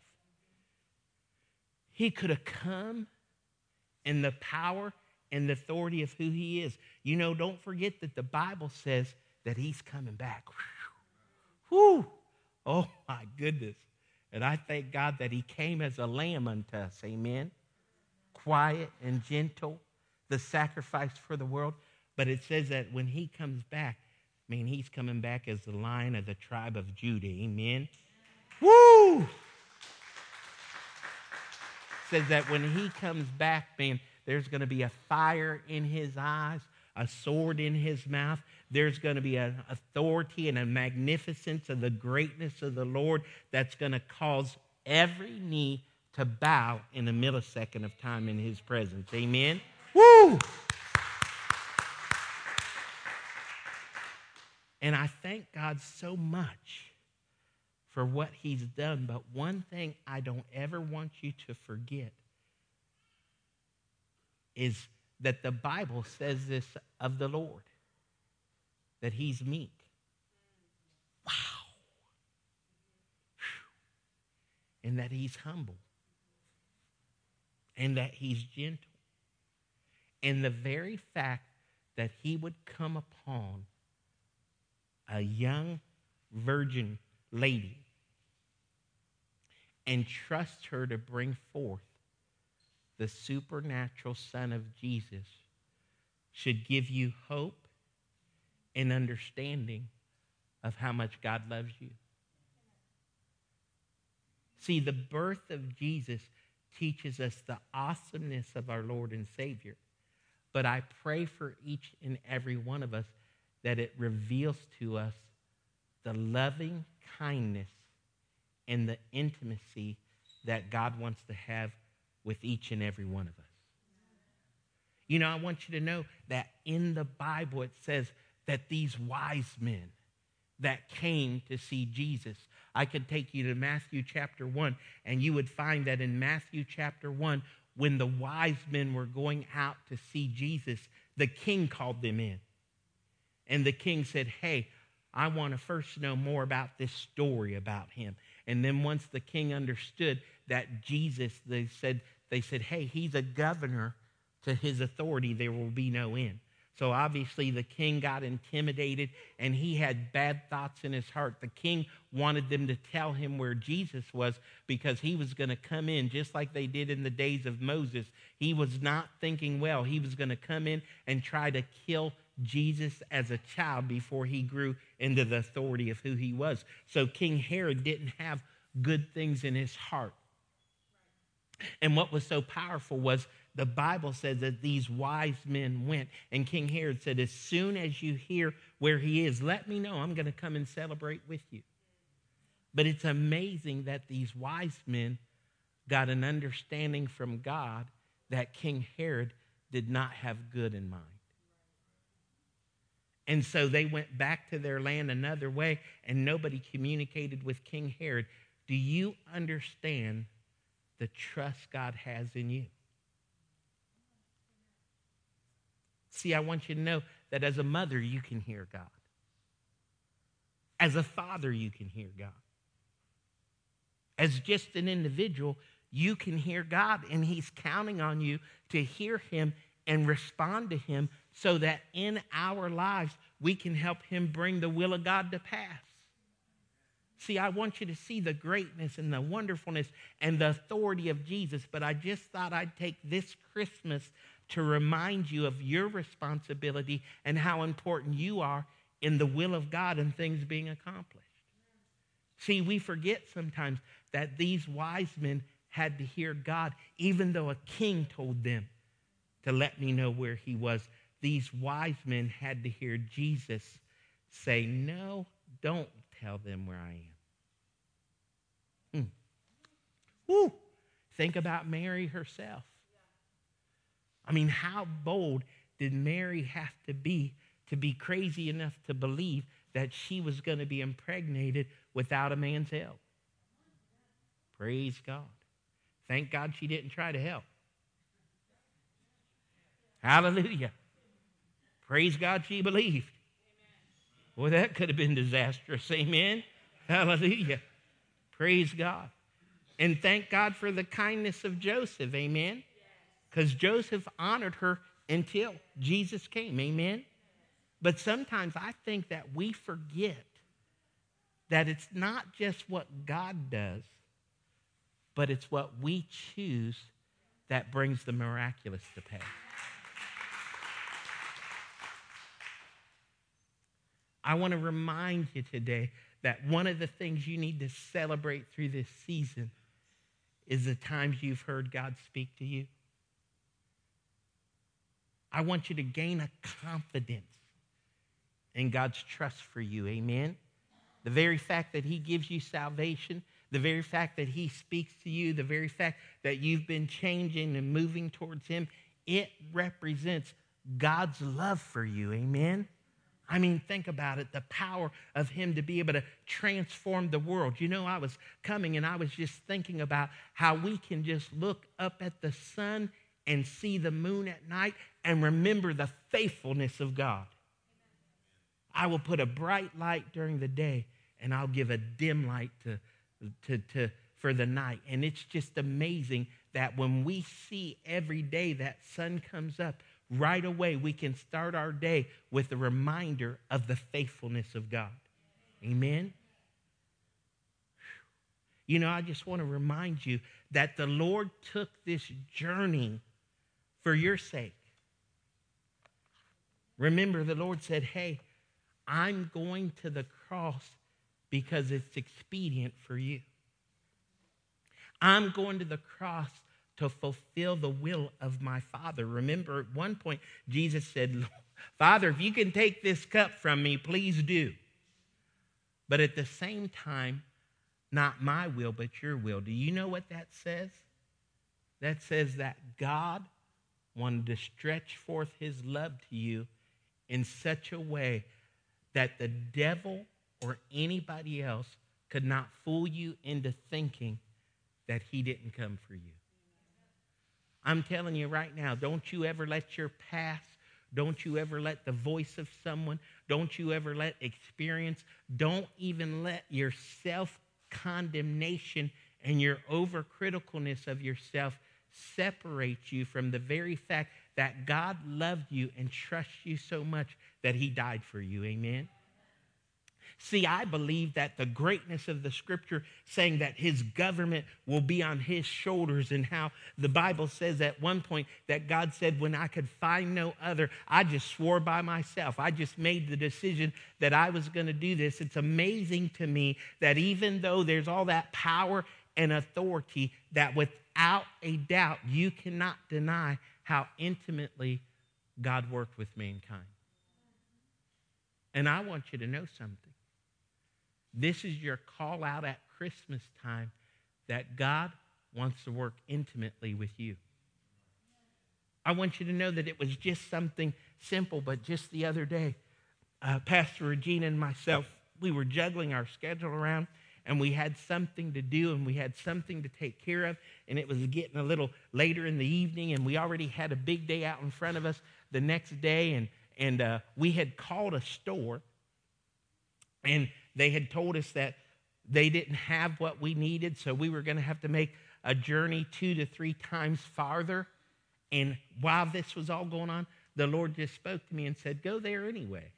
He could have come in the power and the authority of who he is. You know, don't forget that the Bible says that he's coming back. Whew. Oh, my goodness. And I thank God that he came as a lamb unto us. Amen. Quiet and gentle, the sacrifice for the world. But it says that when he comes back, I mean, he's coming back as the Lion of the tribe of Judah. Amen. Woo! Says that when he comes back, man, there's going to be a fire in his eyes, a sword in his mouth. There's going to be an authority and a magnificence of the greatness of the Lord that's going to cause every knee to bow in a millisecond of time in his presence. Amen? Woo! And I thank God so much for what he's done. But one thing I don't ever want you to forget is that the Bible says this of the Lord, that he's meek. Wow. Whew. And that he's humble. And that he's gentle. And the very fact that he would come upon a young virgin lady and trust her to bring forth the supernatural Son of Jesus should give you hope and understanding of how much God loves you. See, the birth of Jesus teaches us the awesomeness of our Lord and Savior. But I pray for each and every one of us that it reveals to us the loving kindness and the intimacy that God wants to have with each and every one of us. You know, I want you to know that in the Bible it says that these wise men that came to see Jesus, I could take you to Matthew chapter one, and you would find that in Matthew chapter one, when the wise men were going out to see Jesus, the king called them in. And the king said, hey, I want to first know more about this story about him. And then once the king understood that Jesus, they said, they said, hey, he's a governor. To his authority, there will be no end. So obviously the king got intimidated and he had bad thoughts in his heart. The king wanted them to tell him where Jesus was because he was going to come in just like they did in the days of Moses. He was not thinking well. He was going to come in and try to kill Jesus as a child before he grew into the authority of who he was. So King Herod didn't have good things in his heart. And what was so powerful was the Bible says that these wise men went, and King Herod said, as soon as you hear where he is, let me know. I'm going to come and celebrate with you. But it's amazing that these wise men got an understanding from God that King Herod did not have good in mind. And so they went back to their land another way, and nobody communicated with King Herod. Do you understand the trust God has in you? See, I want you to know that as a mother, you can hear God. As a father, you can hear God. As just an individual, you can hear God, and he's counting on you to hear him and respond to him so that in our lives, we can help him bring the will of God to pass. See, I want you to see the greatness and the wonderfulness and the authority of Jesus, but I just thought I'd take this Christmas to remind you of your responsibility and how important you are in the will of God and things being accomplished. See, we forget sometimes that these wise men had to hear God, even though a king told them to let me know where he was, these wise men had to hear Jesus say, no, don't tell them where I am. Hmm. Woo. Think about Mary herself. I mean, how bold did Mary have to be to be crazy enough to believe that she was going to be impregnated without a man's help? Praise God. Thank God she didn't try to help. Hallelujah. Praise God she believed. Boy, that could have been disastrous. Amen. Hallelujah. Praise God. And thank God for the kindness of Joseph. Amen. Because Joseph honored her until Jesus came. Amen. But sometimes I think that we forget that it's not just what God does, but it's what we choose that brings the miraculous to pass. I want to remind you today that one of the things you need to celebrate through this season is the times you've heard God speak to you. I want you to gain a confidence in God's trust for you. Amen. The very fact that he gives you salvation, the very fact that he speaks to you, the very fact that you've been changing and moving towards him, it represents God's love for you. Amen. I mean, think about it, the power of him to be able to transform the world. You know, I was coming and I was just thinking about how we can just look up at the sun and see the moon at night and remember the faithfulness of God. I will put a bright light during the day and I'll give a dim light to, to, to, for the night. And it's just amazing that when we see every day that sun comes up, right away we can start our day with a reminder of the faithfulness of God. Amen. You know, I just want to remind you that the Lord took this journey for your sake. Remember, the Lord said, hey, I'm going to the cross because it's expedient for you. I'm going to the cross to fulfill the will of my Father. Remember, at one point, Jesus said, Father, if you can take this cup from me, please do. But at the same time, not my will, but your will. Do you know what that says? That says that God wanted to stretch forth his love to you in such a way that the devil or anybody else could not fool you into thinking that he didn't come for you. I'm telling you right now, don't you ever let your past, don't you ever let the voice of someone, don't you ever let experience, don't even let your self-condemnation and your overcriticalness of yourself separate you from the very fact that God loved you and trusts you so much that he died for you. Amen. See, I believe that the greatness of the scripture saying that his government will be on his shoulders, and how the Bible says at one point that God said, when I could find no other, I just swore by myself. I just made the decision that I was going to do this. It's amazing to me that even though there's all that power and authority, that without a doubt, you cannot deny how intimately God worked with mankind. And I want you to know something. This is your call out at Christmas time that God wants to work intimately with you. I want you to know that it was just something simple, but just the other day, uh, Pastor Regina and myself, we were juggling our schedule around, and we had something to do, and we had something to take care of, and it was getting a little later in the evening, and we already had a big day out in front of us the next day, and, and uh, we had called a store, and they had told us that they didn't have what we needed, so we were going to have to make a journey two to three times farther. And while this was all going on, the Lord just spoke to me and said, go there anyway.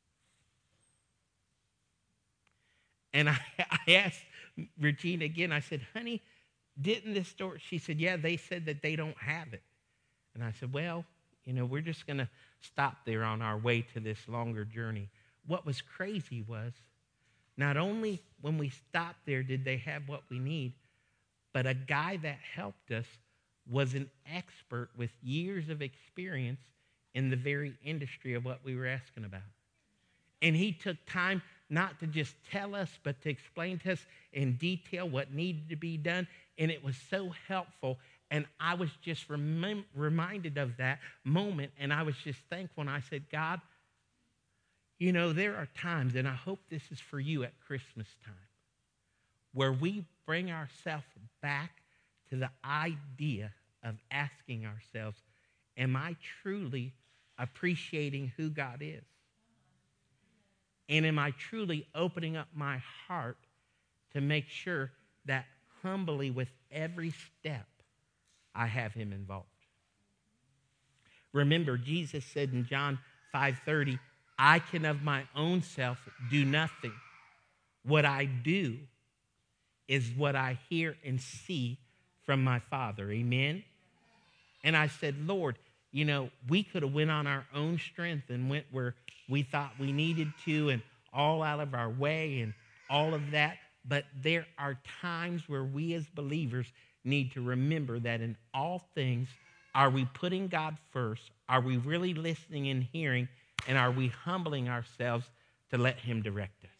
And I, I asked Regina again, I said, honey, didn't this store? She said, yeah, they said that they don't have it. And I said, well, you know, we're just going to stop there on our way to this longer journey. What was crazy was, not only when we stopped there did they have what we need, but a guy that helped us was an expert with years of experience in the very industry of what we were asking about. And he took time not to just tell us, but to explain to us in detail what needed to be done. And it was so helpful. And I was just rem- reminded of that moment. And I was just thankful. And I said, God, you know, there are times, and I hope this is for you at Christmas time, where we bring ourselves back to the idea of asking ourselves, am I truly appreciating who God is? And am I truly opening up my heart to make sure that humbly with every step I have him involved? Remember, Jesus said in John five thirty, I can of my own self do nothing. What I do is what I hear and see from my Father. Amen? And I said, Lord, you know, we could have went on our own strength and went where we thought we needed to and all out of our way and all of that. But there are times where we as believers need to remember that in all things, are we putting God first? Are we really listening and hearing? And are we humbling ourselves to let him direct us?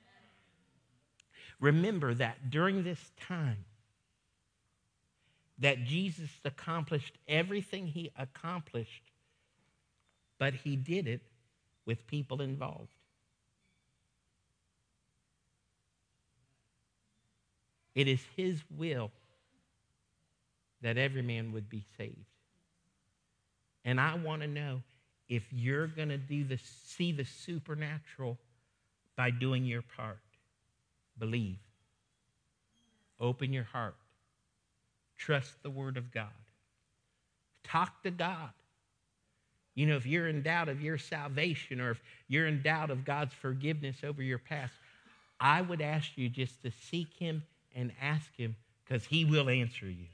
Remember that during this time that Jesus accomplished everything he accomplished, but he did it with people involved. It is his will that every man would be saved. And I want to know if you're going to do the, see the supernatural by doing your part. Believe. Open your heart. Trust the word of God. Talk to God. You know, if you're in doubt of your salvation or if you're in doubt of God's forgiveness over your past, I would ask you just to seek him and ask him, because he will answer you.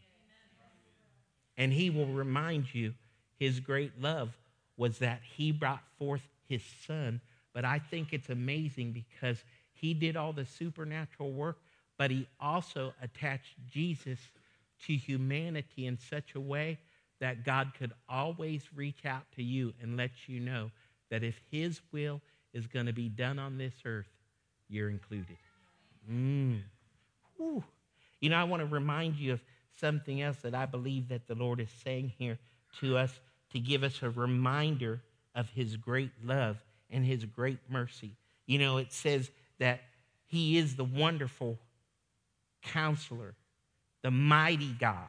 And he will remind you his great love was that he brought forth his son. But I think it's amazing because he did all the supernatural work, but he also attached Jesus to humanity in such a way that God could always reach out to you and let you know that if his will is going to be done on this earth, you're included. Mm. Whew. You know, I want to remind you of something else that I believe that the Lord is saying here to us to give us a reminder of his great love and his great mercy. You know, it says that he is the wonderful counselor, the mighty God.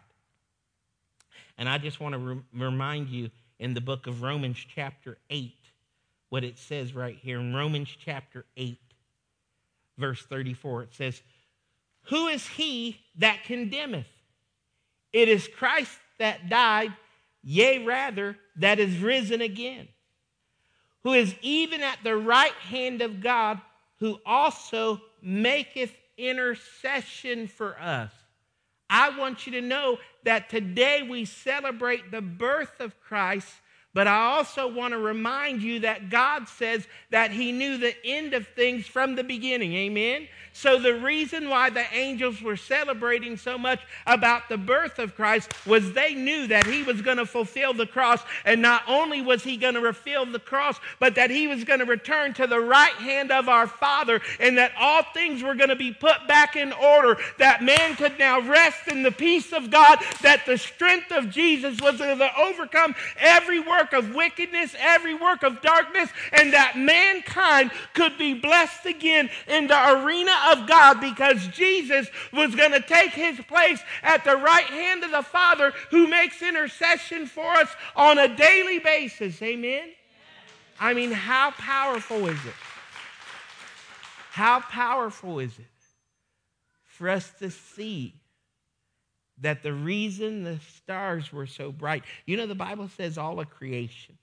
And I just want to re- remind you in the book of Romans chapter eight, what it says right here in Romans chapter eight, verse thirty-four. It says, who is he that condemneth? It is Christ that died, yea, rather, that is risen again, who is even at the right hand of God, who also maketh intercession for us. I want you to know that today we celebrate the birth of Christ, but I also want to remind you that God says that he knew the end of things from the beginning. Amen? So the reason why the angels were celebrating so much about the birth of Christ was they knew that he was going to fulfill the cross. And not only was he going to fulfill the cross, but that he was going to return to the right hand of our Father, and that all things were going to be put back in order, that man could now rest in the peace of God, that the strength of Jesus was going to overcome every work of wickedness, every work of darkness, and that mankind could be blessed again in the arena of God, because Jesus was going to take his place at the right hand of the Father, who makes intercession for us on a daily basis. Amen? I mean, how powerful is it? How powerful is it for us to see that the reason the stars were so bright, you know, the Bible says all of creation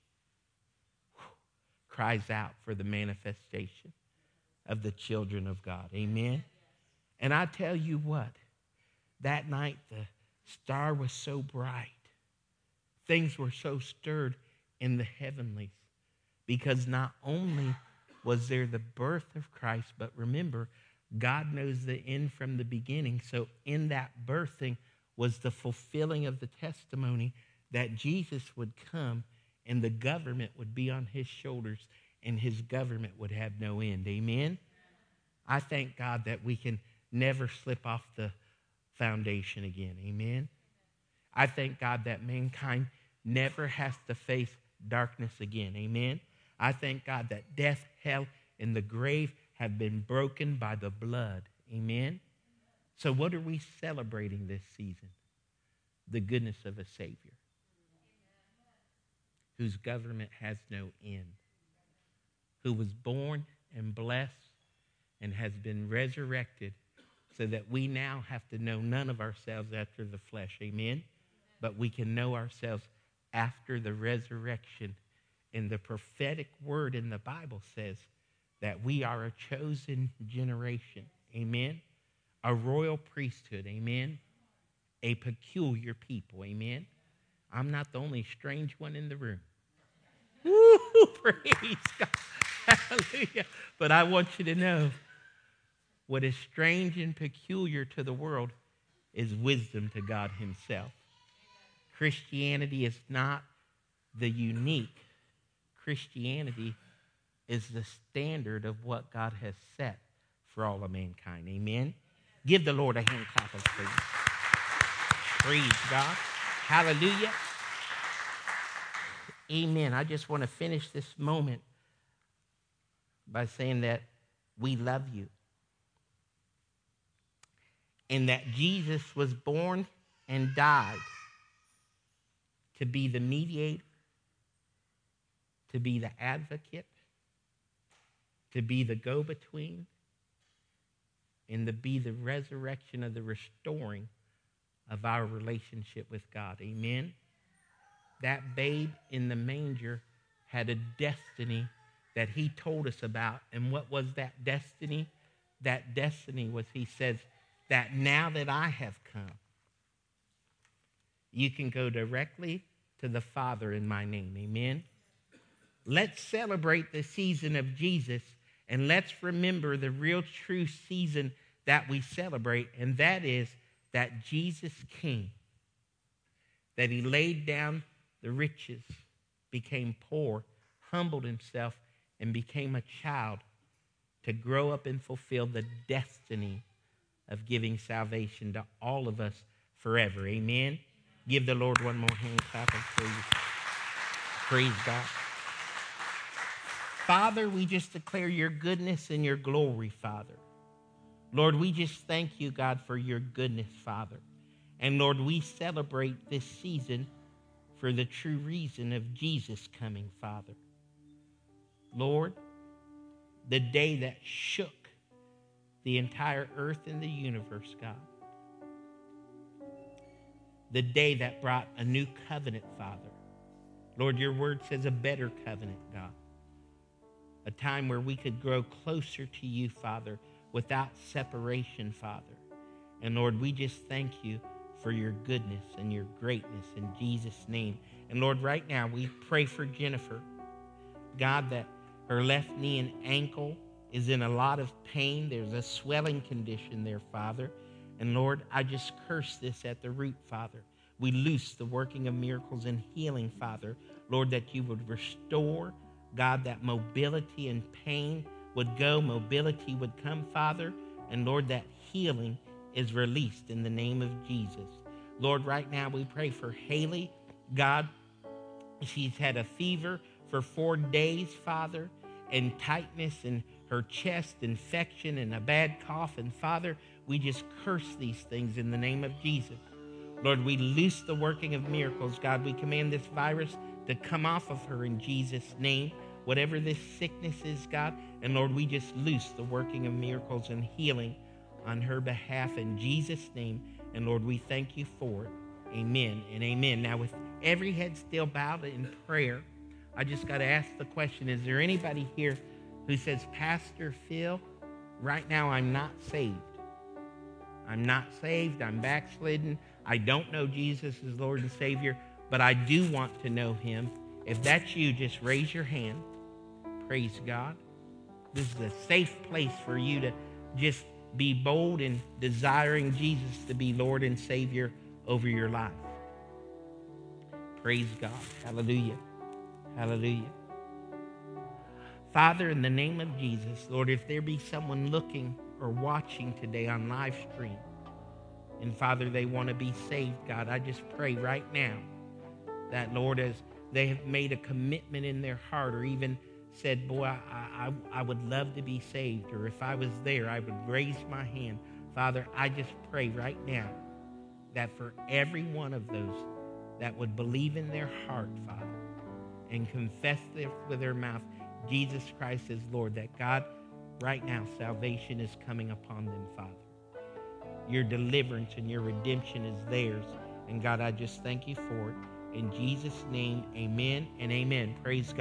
cries out for the manifestation of the children of God. Amen? And I tell you what, that night the star was so bright. Things were so stirred in the heavenlies, because not only was there the birth of Christ, but remember, God knows the end from the beginning. So in that birthing was the fulfilling of the testimony that Jesus would come and the government would be on his shoulders, and his government would have no end. Amen? I thank God that we can never slip off the foundation again. Amen? I thank God that mankind never has to face darkness again. Amen? I thank God that death, hell, and the grave have been broken by the blood. Amen? So what are we celebrating this season? The goodness of a Savior whose government has no end, who was born and blessed and has been resurrected so that we now have to know none of ourselves after the flesh. Amen? But we can know ourselves after the resurrection. And the prophetic word in the Bible says that we are a chosen generation. Amen? A royal priesthood. Amen? A peculiar people. Amen? I'm not the only strange one in the room. Woo! Praise God. Hallelujah. But I want you to know what is strange and peculiar to the world is wisdom to God himself. Christianity is not the unique. Christianity is the standard of what God has set for all of mankind. Amen? Give the Lord a hand clap of praise. Praise God. Hallelujah. Amen. I just want to finish this moment by saying that we love you. And that Jesus was born and died to be the mediator, to be the advocate, to be the go-between, and to be the resurrection of the restoring of our relationship with God. Amen? That babe in the manger had a destiny that he told us about. And what was that destiny? That destiny was, he says, that now that I have come, you can go directly to the Father in my name. Amen? Let's celebrate the season of Jesus, and let's remember the real true season that we celebrate, and that is that Jesus came, that he laid down the riches, became poor, humbled himself, and became a child to grow up and fulfill the destiny of giving salvation to all of us forever. Amen? Give the Lord one more hand clap of praise. Praise God. Father, we just declare your goodness and your glory, Father. Lord, we just thank you, God, for your goodness, Father. And Lord, we celebrate this season for the true reason of Jesus coming, Father. Lord, the day that shook the entire earth and the universe, God. The day that brought a new covenant, Father. Lord, your word says a better covenant, God. A time where we could grow closer to you, Father, without separation, Father. And Lord, we just thank you for your goodness and your greatness in Jesus' name. And Lord, right now we pray for Jennifer. God, that her left knee and ankle is in a lot of pain. There's a swelling condition there, Father. And Lord, I just curse this at the root, Father. We loose the working of miracles and healing, Father. Lord, that you would restore, God, that mobility and pain would go, mobility would come, Father. And Lord, that healing is released in the name of Jesus. Lord, right now we pray for Haley. God, she's had a fever for four days, Father, and tightness in her chest, infection, and a bad cough. And Father, we just curse these things in the name of Jesus. Lord, we loose the working of miracles. God, we command this virus to come off of her in Jesus' name, whatever this sickness is, God. And Lord, we just loose the working of miracles and healing on her behalf in Jesus' name. And Lord, we thank you for it. Amen and amen. Now, with every head still bowed in prayer, I just got to ask the question, is there anybody here who says, Pastor Phil, right now I'm not saved. I'm not saved. I'm backslidden. I don't know Jesus as Lord and Savior, but I do want to know him. If that's you, just raise your hand. Praise God. This is a safe place for you to just be bold in desiring Jesus to be Lord and Savior over your life. Praise God. Hallelujah. Hallelujah. Father, in the name of Jesus, Lord, if there be someone looking or watching today on live stream, and Father, they want to be saved, God, I just pray right now that, Lord, as they have made a commitment in their heart or even said, boy, I, I, I would love to be saved, or if I was there, I would raise my hand. Father, I just pray right now that for every one of those that would believe in their heart, Father, and confess this with their mouth, Jesus Christ is Lord, that God, right now, salvation is coming upon them, Father. Your deliverance and your redemption is theirs. And God, I just thank you for it. In Jesus' name, amen and amen. Praise God.